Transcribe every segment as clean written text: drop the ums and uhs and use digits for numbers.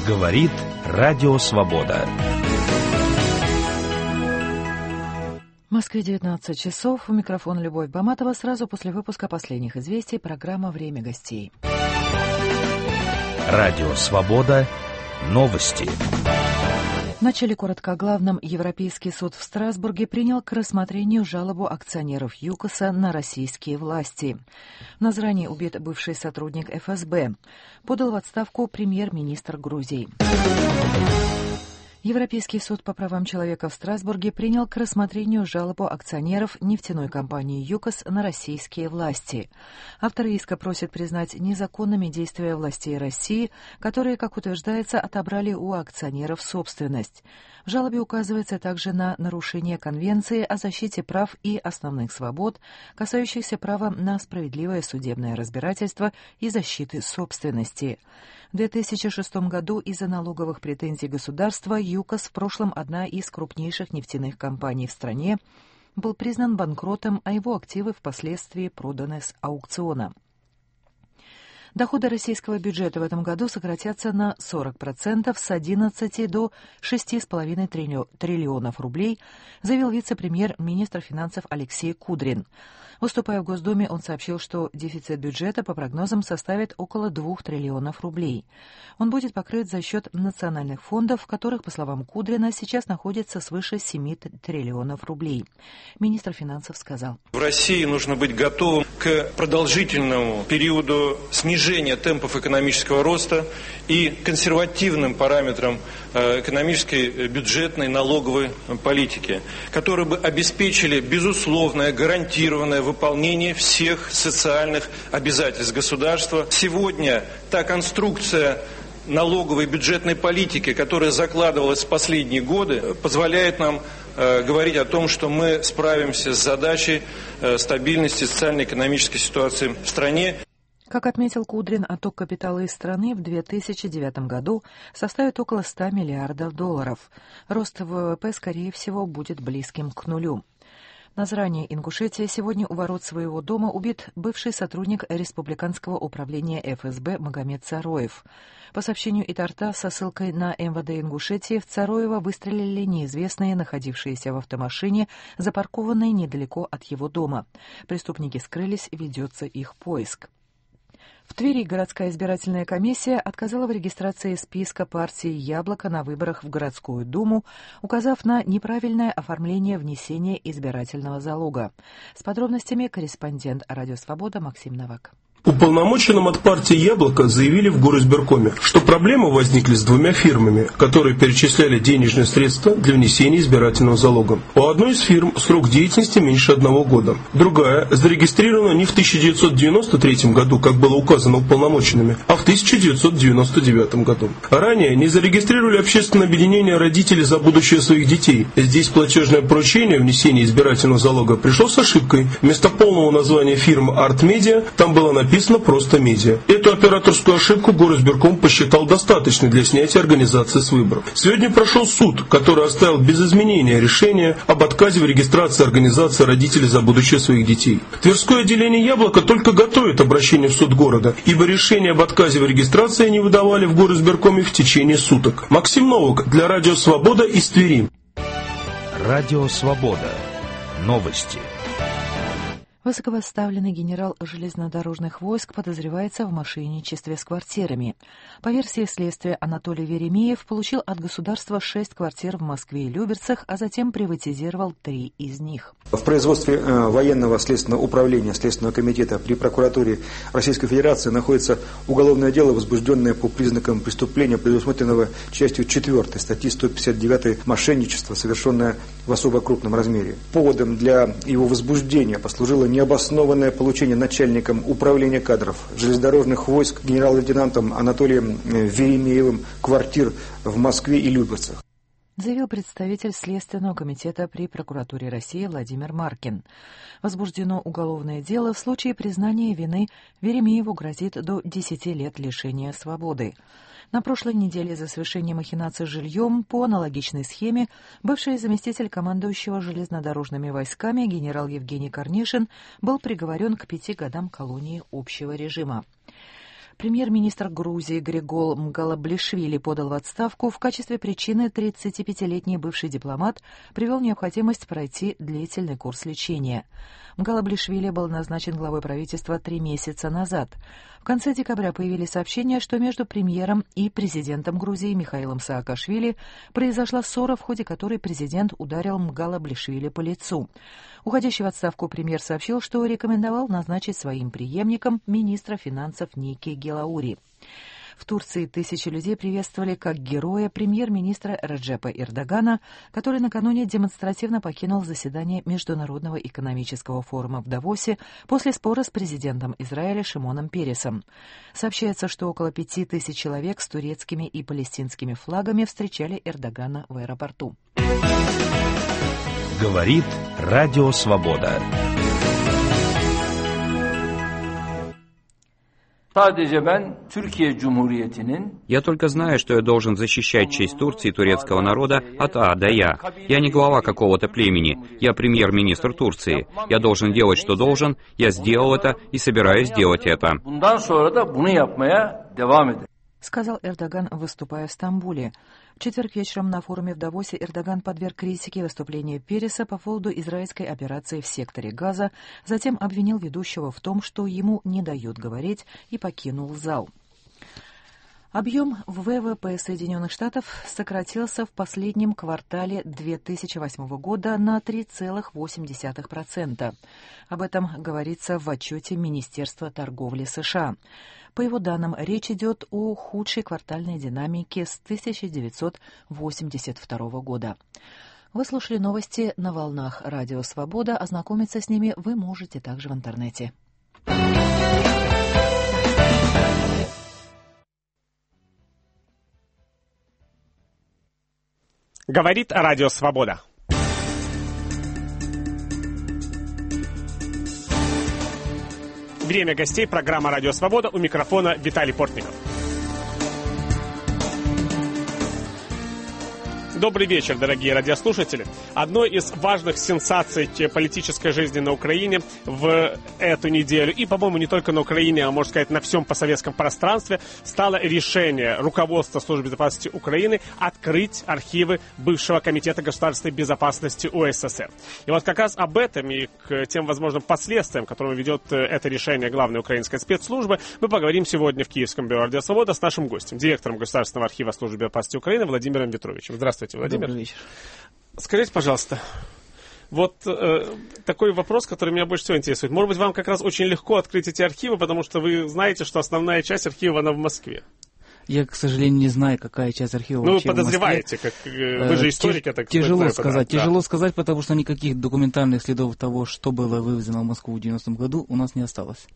Говорит Радио Свобода. В Москве 19 часов. У микрофона Любовь Баматова. Сразу после выпуска последних известий программа «Время гостей». Радио Свобода. Новости. Вначале коротко о главном. Европейский суд в Страсбурге принял к рассмотрению жалобу акционеров ЮКОСа на российские власти. В Назрани убит бывший сотрудник ФСБ. Подал в отставку премьер-министр Грузии. Европейский суд по правам человека в Страсбурге принял к рассмотрению жалобу акционеров нефтяной компании ЮКОС на российские власти. Авторы иска просят признать незаконными действия властей России, которые, как утверждается, отобрали у акционеров собственность. В жалобе указывается также на нарушение Конвенции о защите прав и основных свобод, касающихся права на справедливое судебное разбирательство и защиты собственности. В 2006 году из-за налоговых претензий государства ЮКОС, в прошлом одна из крупнейших нефтяных компаний в стране, был признан банкротом, а его активы впоследствии проданы с аукциона. Доходы российского бюджета в этом году сократятся на 40% с 11 до 6,5 триллионов рублей, заявил вице-премьер-министр финансов Алексей Кудрин. Выступая в Госдуме, он сообщил, что дефицит бюджета по прогнозам составит около 2 триллионов рублей. Он будет покрыт за счет национальных фондов, в которых, по словам Кудрина, сейчас находится свыше 7 триллионов рублей. Министр финансов сказал: в России нужно быть готовым к продолжительному периоду снижения темпов экономического роста и консервативным параметрам экономической, бюджетной, налоговой политики, которые бы обеспечили безусловное, гарантированное выполнение всех социальных обязательств государства. Сегодня та конструкция налоговой бюджетной политики, которая закладывалась в последние годы, позволяет нам говорить о том, что мы справимся с задачей стабильности социально-экономической ситуации в стране. Как отметил Кудрин, отток капитала из страны в 2009 году составит около 100 миллиардов долларов. Рост ВВП, скорее всего, будет близким к нулю. В Назрани, Ингушетия, сегодня у ворот своего дома убит бывший сотрудник Республиканского управления ФСБ Магомед Цароев. По сообщению ИТАРТА со ссылкой на МВД Ингушетии, в Цароева выстрелили неизвестные, находившиеся в автомашине, запаркованной недалеко от его дома. Преступники скрылись, ведется их поиск. В Твери городская избирательная комиссия отказала в регистрации списка партии «Яблоко» на выборах в городскую думу, указав на неправильное оформление внесения избирательного залога. С подробностями корреспондент «Радио Свобода» Максим Новак. Уполномоченным от партии «Яблоко» заявили в горосберкоме, что проблемы возникли с двумя фирмами, которые перечисляли денежные средства для внесения избирательного залога. У одной из фирм срок деятельности меньше 1 года. Другая зарегистрирована не в 1993 году, как было указано уполномоченными, а в 1999 году. Ранее не зарегистрировали общественное объединение «Родители за будущее своих детей». Здесь платежное поручение внесения избирательного залога пришло с ошибкой. Вместо полного названия фирмы «Арт-Медиа» там было написано просто «Медиа». Эту операторскую ошибку горосберком посчитал достаточной для снятия организации с выборов. Сегодня прошел суд, который оставил без изменения решение об отказе в регистрации организации «Родители за будущее своих детей». Тверское отделение «Яблоко» только готовит обращение в суд города, ибо решение об отказе в регистрации не выдавали в горосберкоме в течение суток. Максим Новак для Радио Свобода из Твери. Радио Свобода. Новости. Высокопоставленный генерал железнодорожных войск подозревается в мошенничестве с квартирами. По версии следствия, Анатолий Веремеев получил от государства 6 квартир в Москве и Люберцах, а затем приватизировал 3 из них. В производстве военного следственного управления Следственного комитета при прокуратуре Российской Федерации находится уголовное дело, возбужденное по признакам преступления, предусмотренного частью 4 статьи 159 «Мошенничество», совершенное в особо крупном размере. Поводом для его возбуждения послужило необоснованное получение начальником управления кадров железнодорожных войск генерал-лейтенантом Анатолием Веремеевым квартир в Москве и Люберцах. Заявил представитель Следственного комитета при прокуратуре России Владимир Маркин. Возбуждено уголовное дело. В случае признания вины Веремееву грозит до 10 лет лишения свободы. На прошлой неделе за совершение махинаций с жильем по аналогичной схеме бывший заместитель командующего железнодорожными войсками генерал Евгений Корнишин был приговорен к 5 годам колонии общего режима. Премьер-министр Грузии Григол Мгалаблишвили подал в отставку. В качестве причины 35-летний бывший дипломат привел необходимость пройти длительный курс лечения. Мгалаблишвили был назначен главой правительства 3 месяца назад. В конце декабря появились сообщения, что между премьером и президентом Грузии Михаилом Саакашвили произошла ссора, в ходе которой президент ударил Мгалаблишвили по лицу. Уходящий в отставку премьер сообщил, что рекомендовал назначить своим преемником министра финансов Ники Гелаури. В Турции тысячи людей приветствовали как героя премьер-министра Реджепа Эрдогана, который накануне демонстративно покинул заседание Международного экономического форума в Давосе после спора с президентом Израиля Шимоном Пересом. Сообщается, что около 5000 человек с турецкими и палестинскими флагами встречали Эрдогана в аэропорту. Говорит Радио Свобода. Я только знаю, что я должен защищать честь Турции и турецкого народа от А до Я. Я не глава какого-то племени, я премьер-министр Турции. Я должен делать, что должен, я сделал это и собираюсь делать это. Сказал Эрдоган, выступая в Стамбуле. В четверг вечером на форуме в Давосе Эрдоган подверг критике выступления Переса по поводу израильской операции в секторе Газа, затем обвинил ведущего в том, что ему не дают говорить, и покинул зал. Объем ВВП Соединенных Штатов сократился в последнем квартале 2008 года на 3,8%. Об этом говорится в отчете Министерства торговли США. По его данным, речь идет о худшей квартальной динамике с 1982 года. Вы слушали новости на волнах Радио Свобода. Ознакомиться с ними вы можете также в интернете. Говорит Радио Свобода. Время гостей, программа «Радио Свобода», у микрофона Виталий Портников. Добрый вечер, дорогие радиослушатели. Одной из важных сенсаций политической жизни на Украине в эту неделю, и, по-моему, не только на Украине, а, можно сказать, на всем постсоветском пространстве, стало решение руководства Службы безопасности Украины открыть архивы бывшего Комитета государственной безопасности УССР. И вот как раз об этом и к тем возможным последствиям, которым ведет это решение главной украинской спецслужбы, мы поговорим сегодня в Киевском бюро «Радио Свобода» с нашим гостем, директором Государственного архива Службы безопасности Украины Владимиром Ветровичем. Здравствуйте, Владимир. Добрый вечер. Скажите, пожалуйста, вот такой вопрос, который меня больше всего интересует. Может быть, вам как раз очень легко открыть эти архивы, потому что вы знаете, что основная часть архива, она в Москве. Я, к сожалению, не знаю, какая часть архива вообще вы подозреваете, как вы же историк, я так тяжело сказать. Тяжело сказать, потому что никаких документальных следов того, что было вывезено в Москву в 90-м году, у нас не осталось.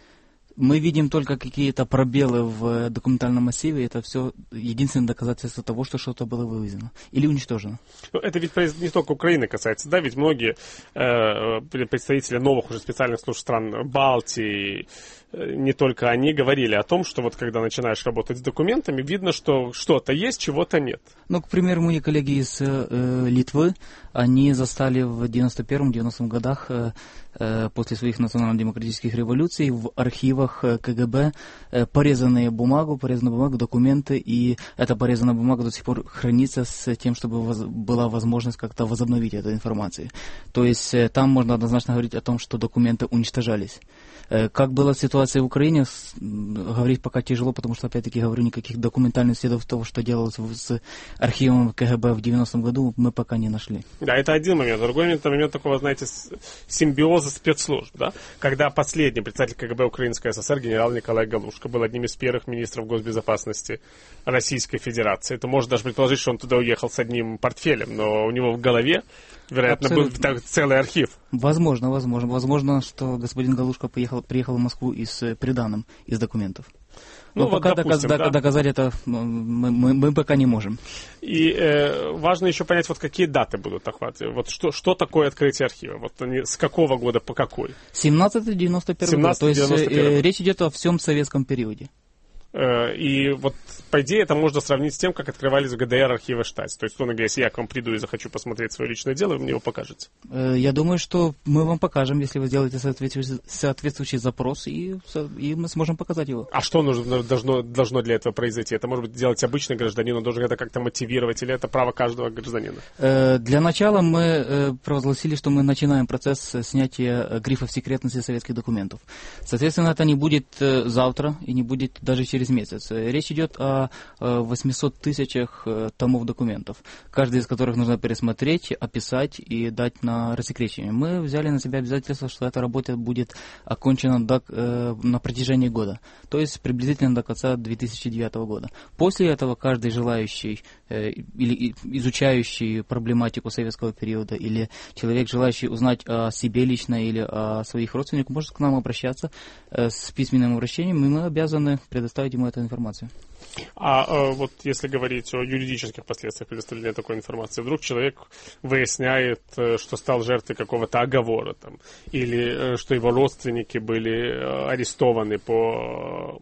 Мы видим только какие-то пробелы в документальном массиве. Это все единственное доказательство того, что что-то было вывезено или уничтожено. Это ведь не только Украины касается, да? Ведь многие представители новых уже специальных служб стран Балтии, не только они, говорили о том, что вот когда начинаешь работать с документами, видно, что что-то есть, чего-то нет. Ну, к примеру, мои коллеги из Литвы, они застали в 91-90 годах после своих национально-демократических революций в архивах КГБ порезанную бумагу, документы, и эта порезанная бумага до сих пор хранится с тем, чтобы была возможность как-то возобновить эту информацию. То есть там можно однозначно говорить о том, что документы уничтожались. Как была ситуация в Украине, говорить пока тяжело, потому что, опять-таки, говорю, никаких документальных следов того, что делалось с архивом КГБ в 90-м году, мы пока не нашли. Да, это один момент. Другой момент, это момент такого, знаете, симбиоза спецслужб, да? Когда последний представитель КГБ Украинской ССР, генерал Николай Галушко, был одним из первых министров госбезопасности Российской Федерации, то можно даже предположить, что он туда уехал с одним портфелем, но у него в голове, вероятно, был целый архив. Возможно, что господин Галушко приехал в Москву с приданым из документов. Но вот пока допустим, доказать это мы пока не можем. И важно еще понять, вот какие даты будут охватывать. Вот что такое открытие архива? Вот они с какого года по какой? 17-91 год. То есть речь идет о всем советском периоде. И вот, по идее, это можно сравнить с тем, как открывались в ГДР архивы Штази. То есть, условно говоря, если я к вам приду и захочу посмотреть свое личное дело, вы мне его покажете. Я думаю, что мы вам покажем, если вы сделаете соответствующий запрос, и мы сможем показать его. А что должно для этого произойти? Это, может быть, делать обычный гражданин, он должен это как-то мотивировать, или это право каждого гражданина? Для начала мы провозгласили, что мы начинаем процесс снятия грифов секретности советских документов. Соответственно, это не будет завтра и не будет даже через месяц. Речь идет о 800 тысячах томов документов, каждый из которых нужно пересмотреть, описать и дать на рассекречивание. Мы взяли на себя обязательство, что эта работа будет окончена на протяжении года, то есть приблизительно до конца 2009 года. После этого каждый желающий или изучающий проблематику советского периода, или человек, желающий узнать о себе лично или о своих родственниках, может к нам обращаться с письменным обращением, и мы обязаны предоставить ему эту информацию. А вот если говорить о юридических последствиях предоставления такой информации, вдруг человек выясняет, что стал жертвой какого-то оговора, там, или что его родственники были арестованы по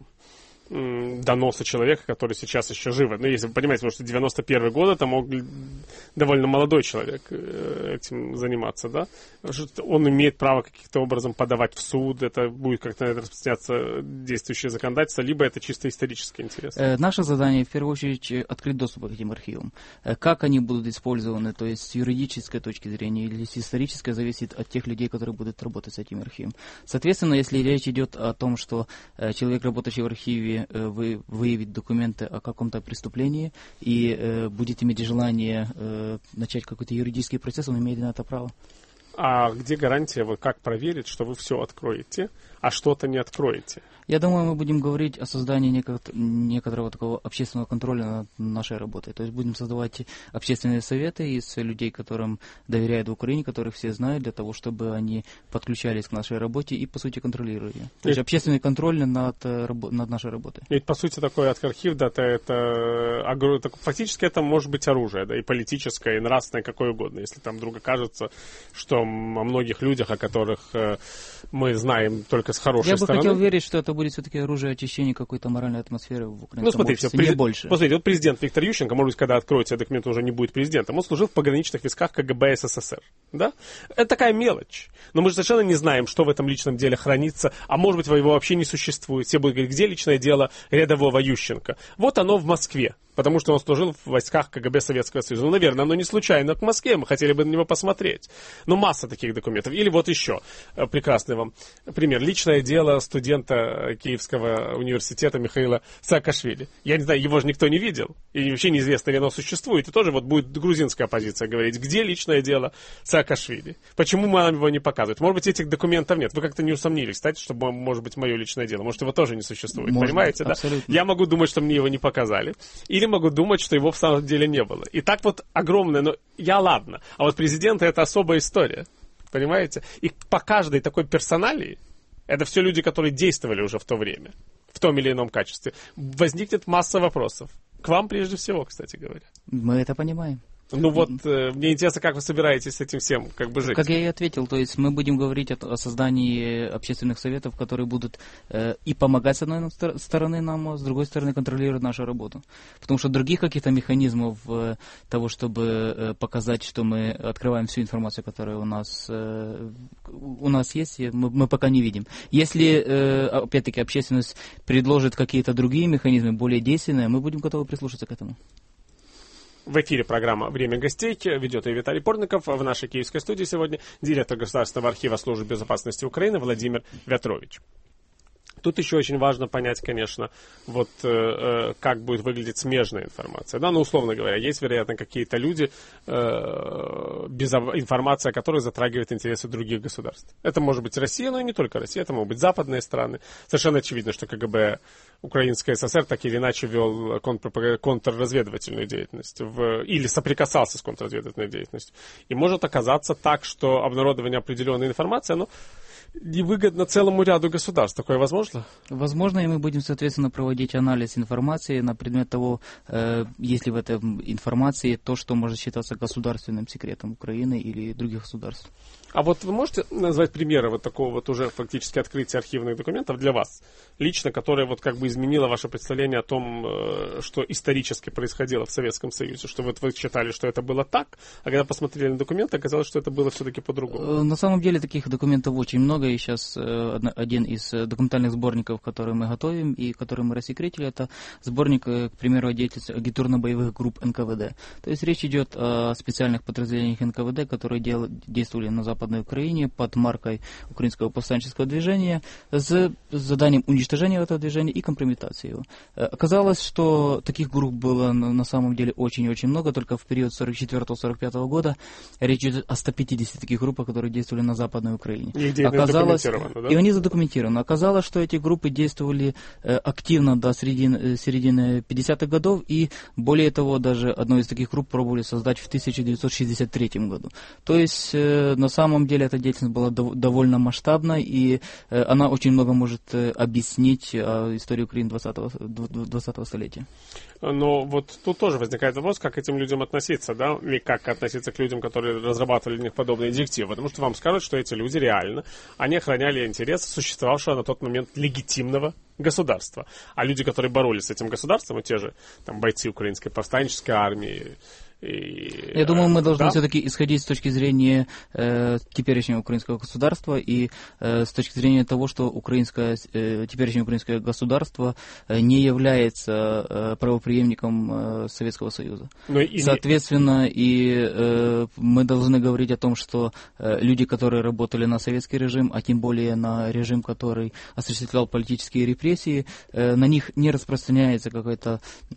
доносу человека, который сейчас еще жив. Ну, если вы понимаете, потому что 91 год, это мог довольно молодой человек этим заниматься, да? Он имеет право каким-то образом подавать в суд, это будет как-то распространяться действующее законодательство, либо это чисто исторический интерес. Наше задание, в первую очередь, открыть доступ к этим архивам. Как они будут использованы, то есть с юридической точки зрения или с исторической, зависит от тех людей, которые будут работать с этим архивом. Соответственно, если речь идет о том, что человек, работающий в архиве, выявит документы о каком-то преступлении и будет иметь желание начать какой-то юридический процесс, он имеет на это право. А где гарантия, вот как проверить, что вы все откроете, а что-то не откроете? Я думаю, мы будем говорить о создании некоторого такого общественного контроля над нашей работой. То есть будем создавать общественные советы из людей, которым доверяют в Украине, которых все знают, для того, чтобы они подключались к нашей работе и, по сути, контролировали ее. То есть общественный контроль над нашей работой. Ведь, по сути, такой архив, да, фактически это может быть оружие, да, и политическое, и нравственное, какое угодно. Если там вдруг окажется, что о многих людях, о которых мы знаем только с хорошей стороны. Я бы хотел верить, что это будет все-таки оружие очищения какой-то моральной атмосферы в украинском обществе, не больше. Посмотрите, вот президент Виктор Ющенко, может быть, когда откроется документ, он уже не будет президентом, он служил в пограничных войсках КГБ СССР, да? Это такая мелочь. Но мы же совершенно не знаем, что в этом личном деле хранится, а может быть, его вообще не существует. Все будут говорить, где личное дело рядового Ющенко? Вот оно в Москве, потому что он служил в войсках КГБ Советского Союза. Ну, наверное, оно не случайно к Москве, мы хотели бы на него посмотреть. Но масса таких документов. Или вот еще прекрасный вам пример. Личное дело студента Киевского университета Михаила Саакашвили. Я не знаю, его же никто не видел. И вообще неизвестно, ли оно существует. И тоже вот будет грузинская оппозиция говорить, где личное дело Саакашвили. Почему нам его не показывают? Может быть, этих документов нет. Вы как-то не усомнились, кстати, что может быть мое личное дело. Может, его тоже не существует. Может, понимаете, да? Я могу думать, что мне его не показали. Или могу думать, что его в самом деле не было. И так вот огромное, но ладно. А вот президенты — это особая история. Понимаете? И по каждой такой персоналии, это все люди, которые действовали уже в то время, в том или ином качестве, возникнет масса вопросов. К вам прежде всего, кстати говоря. Мы это понимаем. Ну вот, мне интересно, как вы собираетесь с этим всем жить? Как я и ответил, то есть мы будем говорить о создании общественных советов, которые будут и помогать с одной стороны нам, а с другой стороны контролировать нашу работу. Потому что других каких-то механизмов того, чтобы показать, что мы открываем всю информацию, которая у нас есть, мы пока не видим. Если, опять-таки, общественность предложит какие-то другие механизмы, более действенные, мы будем готовы прислушаться к этому. В эфире программа «Время гостей». Ведет ее Виталий Порников. В нашей киевской студии сегодня директор Государственного архива Службы безопасности Украины Владимир Вятрович. Тут еще очень важно понять, конечно, вот как будет выглядеть смежная информация. Да, ну, условно говоря, есть, вероятно, какие-то люди, информация о которых затрагивает интересы других государств. Это может быть Россия, но и не только Россия, это могут быть западные страны. Совершенно очевидно, что КГБ Украинской ССР так или иначе вел контрразведывательную деятельность или соприкасался с контрразведывательной деятельностью. И может оказаться так, что обнародование определенной информации, оно невыгодно целому ряду государств. Такое возможно? Возможно, и мы будем, соответственно, проводить анализ информации на предмет того, есть ли в этой информации то, что может считаться государственным секретом Украины или других государств. А вот вы можете назвать примеры вот такого вот уже фактически открытия архивных документов для вас лично, которое вот как бы изменило ваше представление о том, что исторически происходило в Советском Союзе, что вот вы считали, что это было так, а когда посмотрели на документы, оказалось, что это было все-таки по-другому? На самом деле таких документов очень много, и сейчас один из документальных сборников, которые мы готовим и которые мы рассекретили, это сборник, к примеру, о деятельности агитурно-боевых групп НКВД. То есть речь идет о специальных подразделениях НКВД, которые действовали на Западной Украине под маркой Украинского повстанческого движения с заданием уничтожения этого движения и компрометации его. Оказалось, что таких групп было на самом деле очень-очень много, только в период 1944-1945 года речь идет о 150 таких группах, которые действовали на Западной Украине. И они задокументированы. Оказалось, что эти группы действовали активно до середины 50-х годов, и более того, даже одну из таких групп пробовали создать в 1963 году. То есть, на самом деле, эта деятельность была довольно масштабной, и она очень много может объяснить историю Украины 20-го столетия. Но вот тут тоже возникает вопрос, как к этим людям относиться, да, и как относиться к людям, которые разрабатывали для них подобные директивы, потому что вам скажут, что эти люди реально, они охраняли интересы существовавшего на тот момент легитимного государства. А люди, которые боролись с этим государством, те же там, бойцы украинской повстанческой армии, я думаю, мы должны все-таки исходить с точки зрения теперешнего украинского государства и с точки зрения того, что теперешнее украинское государство не является правопреемником Советского Союза. Соответственно, и мы должны говорить о том, что люди, которые работали на советский режим, а тем более на режим, который осуществлял политические репрессии, на них не распространяется какая-то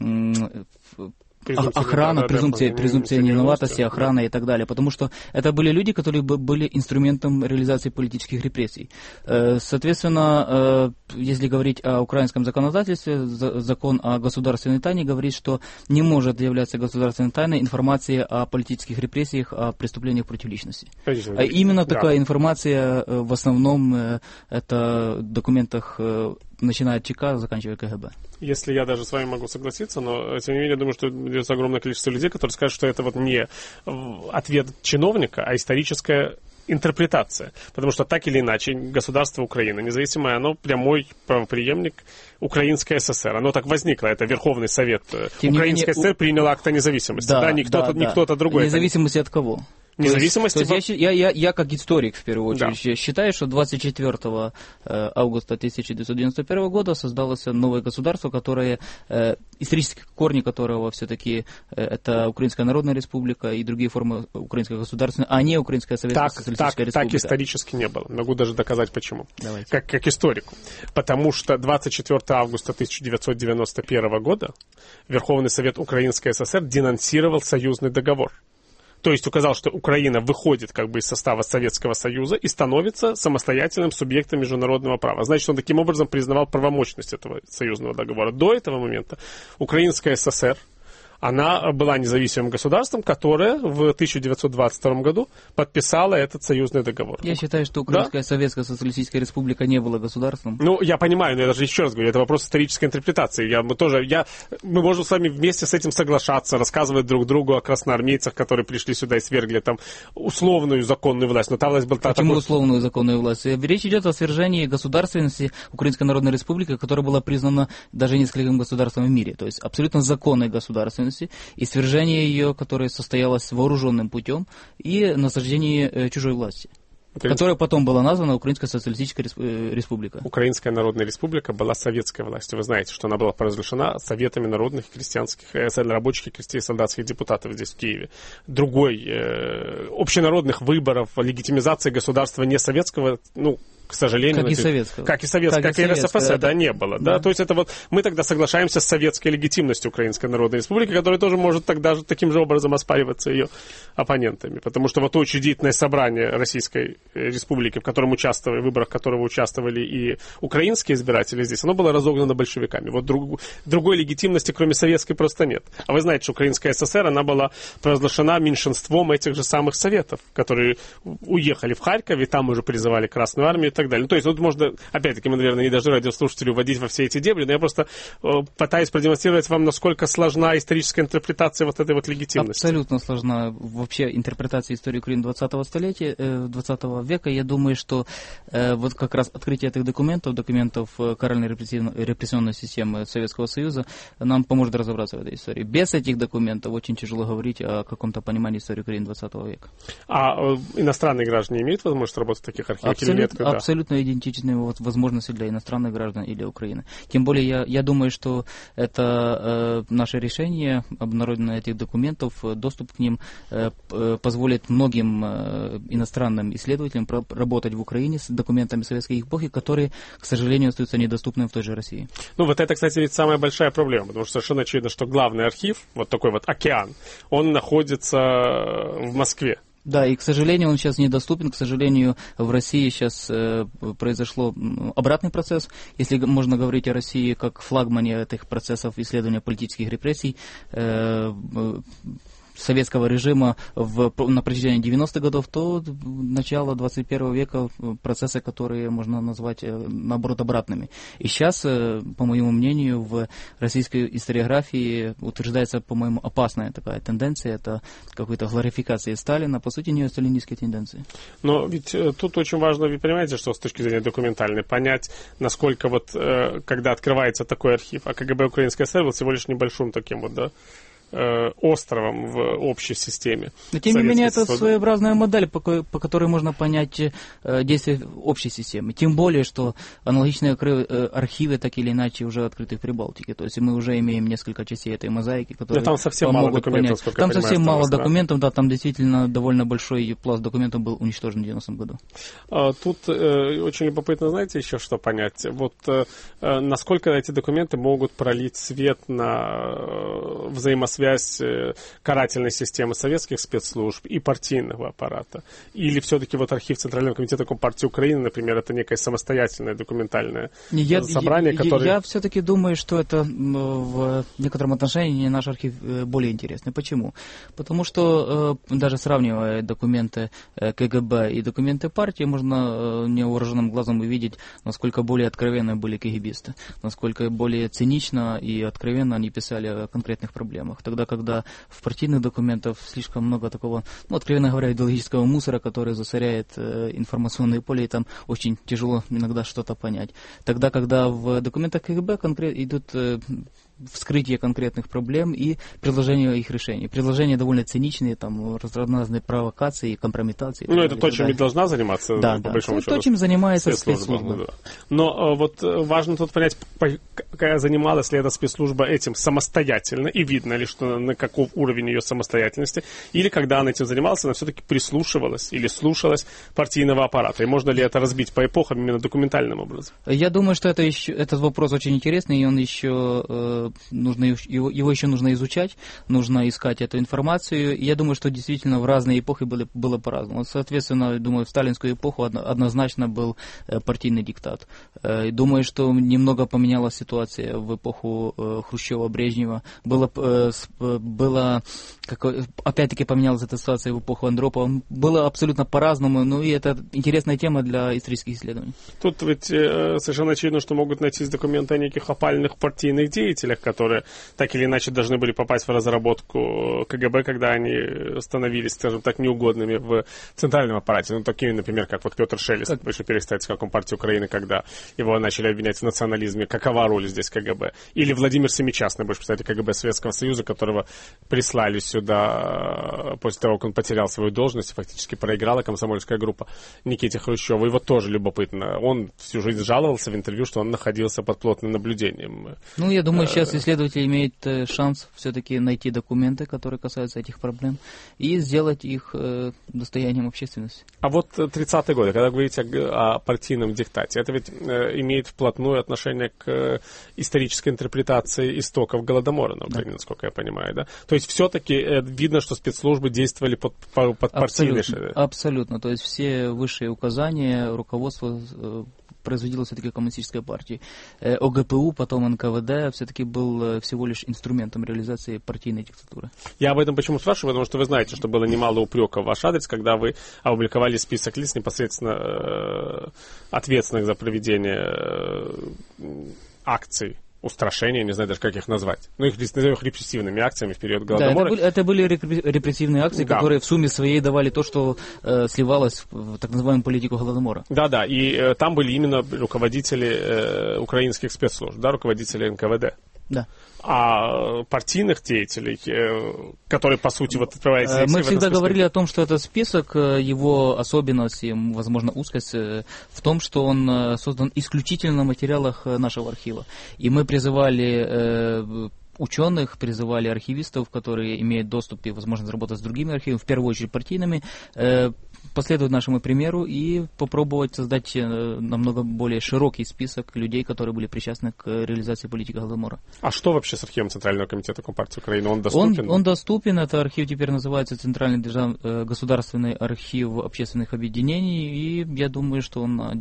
охрана, презумпция невиноватости, охрана и так далее, потому что это были люди, которые были инструментом реализации политических репрессий. Соответственно, если говорить о украинском законодательстве, закон о государственной тайне говорит, что не может являться государственной тайной информация о политических репрессиях, о преступлениях против личности. А именно такая информация в основном это в документах начиная от ЧК, заканчивая КГБ. Если я даже с вами могу согласиться, но тем не менее, я думаю, что есть огромное количество людей, которые скажут, что это вот не ответ чиновника, а историческая интерпретация. Потому что так или иначе государство Украины, независимое, оно прямой правопреемник Украинской ССР. Оно так возникло. Это Верховный Совет Украинской ССР принял акт о независимости. Да, не кто-то другой. Независимости от кого? Независимости. То есть я как историк, в первую очередь, считаю, что 24 августа 1991 года создалось новое государство, которое, исторические корни которого все-таки это Украинская Народная Республика и другие формы украинской государственности, а не Украинская Советская Социалистическая Республика. Так исторически не было. Могу даже доказать почему. Давайте. Как историку. Потому что 24 августа 1991 года Верховный Совет Украинской ССР денонсировал союзный договор. То есть указал, что Украина выходит как бы из состава Советского Союза и становится самостоятельным субъектом международного права. Значит, он таким образом признавал правомощность этого союзного договора. До этого момента Украинская ССР, она была независимым государством, которое в 1922 году подписало этот союзный договор. Я считаю, что Украинская Советская Социалистическая Республика не была государством. Ну, я понимаю, но я даже еще раз говорю, это вопрос исторической интерпретации. Мы можем с вами вместе с этим соглашаться, рассказывать друг другу о красноармейцах, которые пришли сюда и свергли там условную законную власть. Но та власть была... Почему условную законную власть? Речь идет о свержении государственности Украинской Народной Республики, которая была признана даже нескольким государством в мире. То есть абсолютно законной государственности. И свержение ее, которое состоялось вооруженным путем, и насаждение чужой власти, которая потом была названа Украинская Социалистическая Республика. Украинская Народная Республика была советской властью. Вы знаете, что она была провозглашена Советами народных, крестьянских, рабочих, крестьян, солдатских депутатов здесь, в Киеве. Другой общенародных выборов, легитимизации государства не советского, к сожалению, как и советского. Как и РСФСР, не было. Да? То есть это вот мы тогда соглашаемся с советской легитимностью Украинской Народной Республики, которая тоже может тогда же таким же образом оспариваться ее оппонентами. Потому что вот то учредительное собрание Российской Республики, в выборах которого участвовали и украинские избиратели здесь, оно было разогнано большевиками. Вот другой легитимности, кроме советской, просто нет. А вы знаете, что Украинская ССР, она была провозглашена меньшинством этих же самых советов, которые уехали в Харьков, и там уже призывали Красную Армию, так далее. Ну, то есть тут можно, опять-таки, мы, наверное, не должны радиослушателю вводить во все эти дебри, но я просто пытаюсь продемонстрировать вам, насколько сложна историческая интерпретация вот этой вот легитимности. Абсолютно сложна вообще интерпретация истории Украины 20-го столетия, 20 века. Я думаю, что вот как раз открытие этих документов каральной репрессионной системы Советского Союза нам поможет разобраться в этой истории. Без этих документов очень тяжело говорить о каком-то понимании истории Украины 20 века. А иностранные граждане имеют возможность работать в таких архивах или нет? Абсолютно идентичные возможности для иностранных граждан или Украины. Тем более, я думаю, что это наше решение, обнародование этих документов, доступ к ним позволит многим иностранным исследователям работать в Украине с документами советской эпохи, которые, к сожалению, остаются недоступными в той же России. Ну, вот это, кстати, ведь самая большая проблема, потому что совершенно очевидно, что главный архив, вот такой вот океан, он находится в Москве. Да, и, к сожалению, он сейчас недоступен. К сожалению, в России сейчас произошло обратный процесс. Если можно говорить о России как флагмане этих процессов исследования политических репрессий, советского режима на протяжении 90-х годов, то начало 21 века процессы, которые можно назвать, наоборот, обратными. И сейчас, по моему мнению, в российской историографии утверждается, по-моему, опасная такая тенденция. Это какой-то глорификация Сталина, по сути, неосталинистские тенденции. Но ведь тут очень важно, вы понимаете, что с точки зрения документальной, понять, насколько вот, когда открывается такой архив, а КГБ Украинской ССР был всего лишь небольшим таким вот, да, островом в общей системе. Но тем не менее, это своеобразная модель, по которой можно понять действия общей системы. Тем более, что аналогичные архивы так или иначе уже открыты в Прибалтике. То есть мы уже имеем несколько частей этой мозаики, которые там совсем мало документов, понять. Там совсем мало документов, да, там действительно довольно большой пласт документов был уничтожен в 90-м году. Тут очень любопытно, знаете, еще что понять. Вот насколько эти документы могут пролить свет на взаимосвязь карательной системы советских спецслужб и партийного аппарата? Или все-таки вот архив Центрального комитета Компартии Украины, например, это некое самостоятельное документальное собрание, которое... Я все-таки думаю, что это в некотором отношении наш архив более интересный. Почему? Потому что даже сравнивая документы КГБ и документы партии, можно невооруженным глазом увидеть, насколько более откровенно были КГБисты, насколько более цинично и откровенно они писали о конкретных проблемах. Тогда, когда в партийных документах слишком много такого, откровенно говоря, идеологического мусора, который засоряет информационное поле, и там очень тяжело иногда что-то понять. Тогда, когда в документах КГБ идут вскрытие конкретных проблем и предложение их решений. Предложения довольно циничные, там разнообразные провокации, компрометации. Это то, чем и должна заниматься, да, по большому счету. То, чем занимается спецслужба. Да. Но вот важно тут понять, какая занималась ли эта спецслужба этим самостоятельно, и видно ли, что на каков уровень ее самостоятельности, или когда она этим занималась, она все-таки прислушивалась или слушалась партийного аппарата. И можно ли это разбить по эпохам именно документальным образом? Я думаю, что этот вопрос очень интересный, и он еще... его еще нужно изучать, нужно искать эту информацию. Я думаю, что действительно в разные эпохи было по-разному. Соответственно, думаю, в сталинскую эпоху однозначно был партийный диктат. Думаю, что немного поменялась ситуация в эпоху Хрущева-Брежнева. Опять-таки поменялась эта ситуация в эпоху Андропова. Было абсолютно по-разному, и это интересная тема для исторических исследований. Тут ведь совершенно очевидно, что могут найтись документы о неких опальных партийных деятелях, которые так или иначе должны были попасть в разработку КГБ, когда они становились, скажем так, неугодными в центральном аппарате. Такими, например, как вот Петр Шелест, бывший перестатский Компартии Украины, когда его начали обвинять в национализме. Какова роль здесь КГБ? Или Владимир Семичастный, бывший представитель КГБ Советского Союза, которого прислали сюда после того, как он потерял свою должность, фактически проиграла комсомольская группа Никите Хрущеву. Его тоже любопытно. Он всю жизнь жаловался в интервью, что он находился под плотным наблюдением. Я думаю, сейчас исследователь имеет шанс все-таки найти документы, которые касаются этих проблем, и сделать их достоянием общественности. А вот 30-е годы, когда вы говорите о партийном диктате, это ведь имеет вплотную отношение к исторической интерпретации истоков Голодомора на Украине, насколько я понимаю, да? То есть все-таки видно, что спецслужбы действовали под партийной... Абсолютно. То есть все высшие указания, руководство производила все-таки коммунистическая партия. ОГПУ, потом НКВД все-таки был всего лишь инструментом реализации партийной диктатуры. Я об этом почему спрашиваю, потому что вы знаете, что было немало упреков в ваш адрес, когда вы опубликовали список лиц, непосредственно ответственных за проведение акций устрашения, не знаю даже, как их назвать. Ну, их назовем их репрессивными акциями в период Голодомора. Да, это были репрессивные акции, да, которые в сумме своей давали то, что сливалось в так называемую политику Голодомора. Да, и там были именно руководители украинских спецслужб, да, руководители НКВД. Да. А партийных деятелей, которые, по сути, вот отправляются... Мы всегда говорили о том, что этот список, его особенность и, возможно, узкость в том, что он создан исключительно на материалах нашего архива. И мы призывали ученых, призывали архивистов, которые имеют доступ и возможность работать с другими архивами, в первую очередь партийными, последовать нашему примеру и попробовать создать намного более широкий список людей, которые были причастны к реализации политики Голодомора. А что вообще с архивом Центрального комитета Компартии Украины? Он доступен? Он доступен. Это архив теперь называется Центральный государственный архив общественных объединений, и я думаю, что он на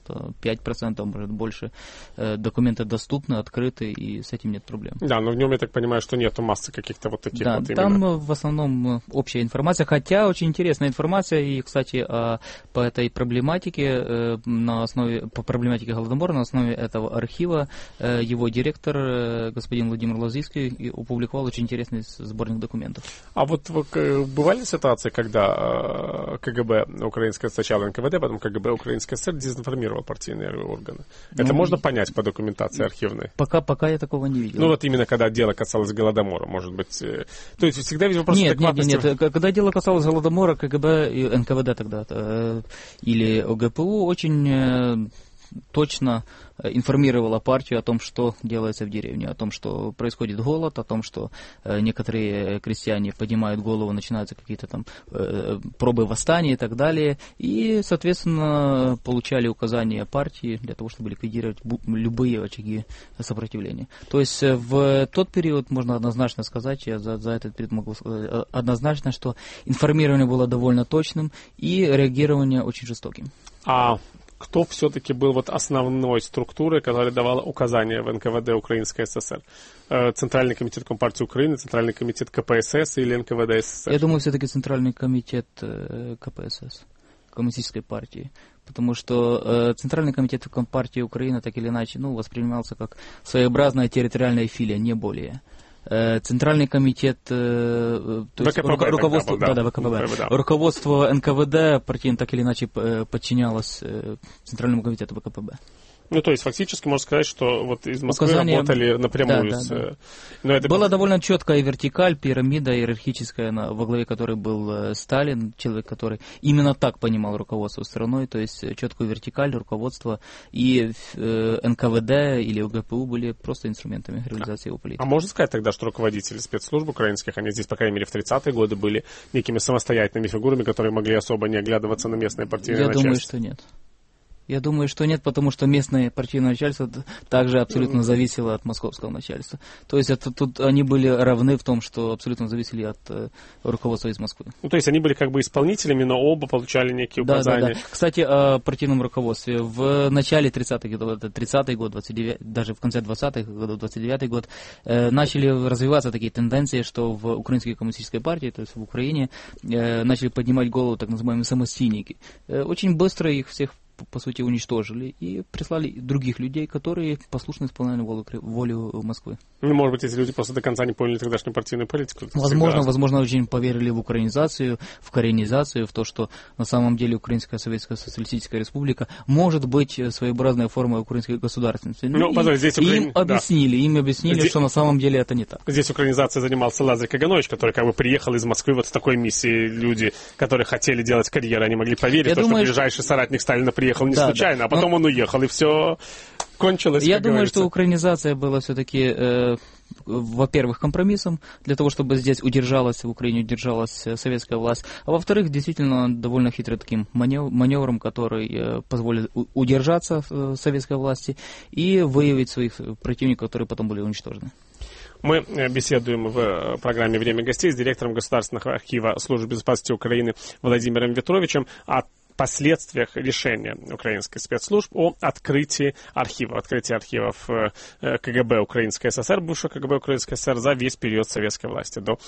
95%, может больше, документы доступны, открыты, и с этим нет проблем. Да, но в нем, я так понимаю, что нету массы каких-то вот таких да, вот именно. Там в основном общая информация, хотя очень интересная информация, и, кстати, по этой проблематике, по проблематике Голодомора, на основе этого архива его директор, господин Владимир Лозийский, опубликовал очень интересный сборник документов. А вот бывали ситуации, когда КГБ украинское, сначала НКВД, потом КГБ Украинской ССР дезинформировал партийные органы? Это можно понять по документации архивной? Пока я такого не видел. Ну вот именно когда дело касалось Голодомора, может быть. То есть всегда ведь вопрос адекватности... Нет. Когда дело касалось Голодомора, КГБ и НКВД тогда или ОГПУ очень точно информировала партию о том, что делается в деревне, о том, что происходит голод, о том, что некоторые крестьяне поднимают голову, начинаются какие-то там пробы восстания и так далее, и, соответственно, получали указания партии для того, чтобы ликвидировать любые очаги сопротивления. То есть в тот период можно однозначно сказать, я за этот период могу сказать однозначно, что информирование было довольно точным и реагирование очень жестоким. А кто все-таки был вот основной структурой, которая давала указания в НКВД Украинской ССР? Центральный комитет Компартии Украины, Центральный комитет КПСС или НКВД СССР? Я думаю, все-таки Центральный комитет КПСС, Коммунистической партии. Потому что Центральный комитет Компартии Украины так или иначе воспринимался как своеобразная территориальная филия, не более. Центральный комитет, то есть руководство, руководство НКВД партийно так или иначе подчинялось Центральному комитету ВКПБ. Ну, то есть, фактически, можно сказать, что вот из Москвы работали напрямую с... Но это была довольно четкая вертикаль, пирамида иерархическая, во главе которой был Сталин, человек, который именно так понимал руководство страной, то есть четкую вертикаль, руководство, и НКВД или ОГПУ были просто инструментами реализации его политики. А можно сказать тогда, что руководители спецслужб украинских, они здесь, по крайней мере, в 30-е годы были некими самостоятельными фигурами, которые могли особо не оглядываться на местное партийное начальство? Я думаю, что нет. Я думаю, что нет, потому что местное партийное начальство также абсолютно зависело от московского начальства. То есть тут они были равны в том, что абсолютно зависели от руководства из Москвы. Ну, то есть они были как бы исполнителями, но оба получали некие указания. Да. Кстати, о партийном руководстве. В начале 30-х годов, 30-й год, 29, даже в конце 20-х годов, 29-й год, начали развиваться такие тенденции, что в Украинской коммунистической партии, то есть в Украине, начали поднимать голову так называемые самостийники. Очень быстро их всех по сути, уничтожили и прислали других людей, которые послушно исполняли волю Москвы. Ну, может быть, эти люди просто до конца не поняли тогдашнюю партийную политику. Возможно, очень поверили в украинизацию, в коренизацию, в то, что на самом деле Украинская Советская Социалистическая Республика может быть своеобразной формой украинской государственности. Им объяснили, что на самом деле это не так. Здесь украинизацией занимался Лазарь Каганович, который как бы приехал из Москвы вот с такой миссией. Люди, которые хотели делать карьеру, они могли поверить, что ближайший соратник Сталина приехал не случайно, а потом он уехал, и все кончилось. Я думаю, что украинизация была все-таки, во-первых, компромиссом, для того, чтобы здесь в Украине удержалась советская власть, а во-вторых, действительно, довольно хитрым таким маневром, который позволит удержаться советской власти и выявить своих противников, которые потом были уничтожены. Мы беседуем в программе «Время гостей» с директором Государственного архива Службы безопасности Украины Владимиром Ветровичем о последствиях решения украинских спецслужб о открытии архивов КГБ Украинской ССР, бывшего КГБ Украинской ССР, за весь период советской власти до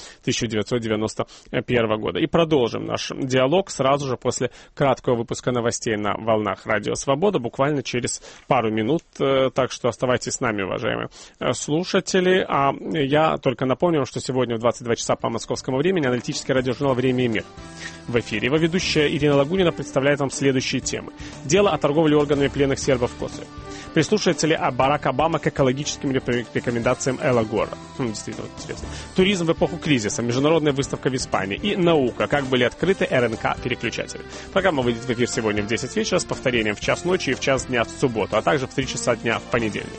1991 года. И продолжим наш диалог сразу же после краткого выпуска новостей на волнах Радио Свобода, буквально через пару минут, так что оставайтесь с нами, уважаемые слушатели. А я только напомню, что сегодня в 22 часа по московскому времени аналитический радиожурнал «Время и мир» в эфире. Его ведущая Ирина Лагунина представляет вам следующие темы. Дело о торговле органами пленных сербов в Косове. Прислушается ли Барак Обама к экологическим рекомендациям Эла Гора? Действительно интересно. Туризм в эпоху кризиса, международная выставка в Испании и наука, как были открыты РНК-переключатели. Программа выйдет в эфир сегодня в 10 вечера с повторением в час ночи и в час дня в субботу, а также в 3 часа дня в понедельник.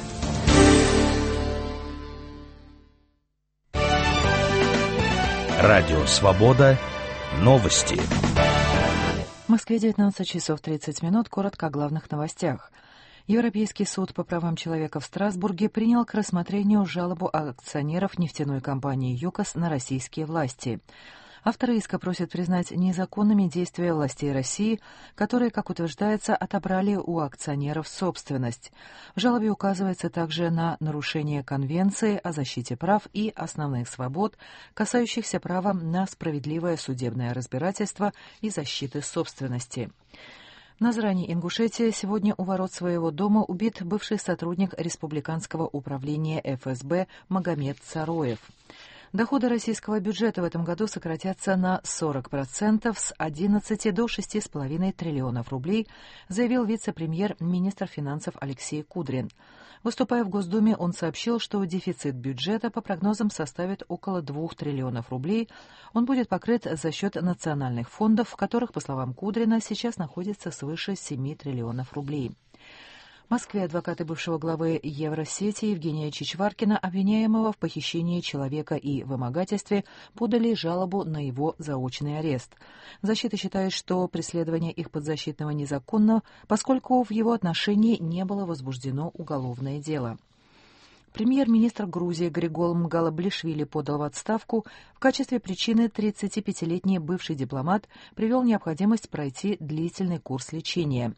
Радио «Свобода». Новости. В Москве 19 часов 30 минут. Коротко о главных новостях. Европейский суд по правам человека в Страсбурге принял к рассмотрению жалобу акционеров нефтяной компании «ЮКОС» на российские власти. Авторы иска просят признать незаконными действия властей России, которые, как утверждается, отобрали у акционеров собственность. В жалобе указывается также на нарушение Конвенции о защите прав и основных свобод, касающихся права на справедливое судебное разбирательство и защиты собственности. В Назрани, Ингушетия, сегодня у ворот своего дома убит бывший сотрудник Республиканского управления ФСБ Магомед Цароев. Доходы российского бюджета в этом году сократятся на 40% с 11 до 6,5 триллионов рублей, заявил вице-премьер, министр финансов Алексей Кудрин. Выступая в Госдуме, он сообщил, что дефицит бюджета по прогнозам составит около 2 триллионов рублей. Он будет покрыт за счет национальных фондов, в которых, по словам Кудрина, сейчас находится свыше 7 триллионов рублей. В Москве адвокаты бывшего главы Евросети Евгения Чичваркина, обвиняемого в похищении человека и вымогательстве, подали жалобу на его заочный арест. Защита считает, что преследование их подзащитного незаконно, поскольку в его отношении не было возбуждено уголовное дело. Премьер-министр Грузии Григол Мгалаблишвили подал в отставку. В качестве причины 35-летний бывший дипломат привел необходимость пройти длительный курс лечения.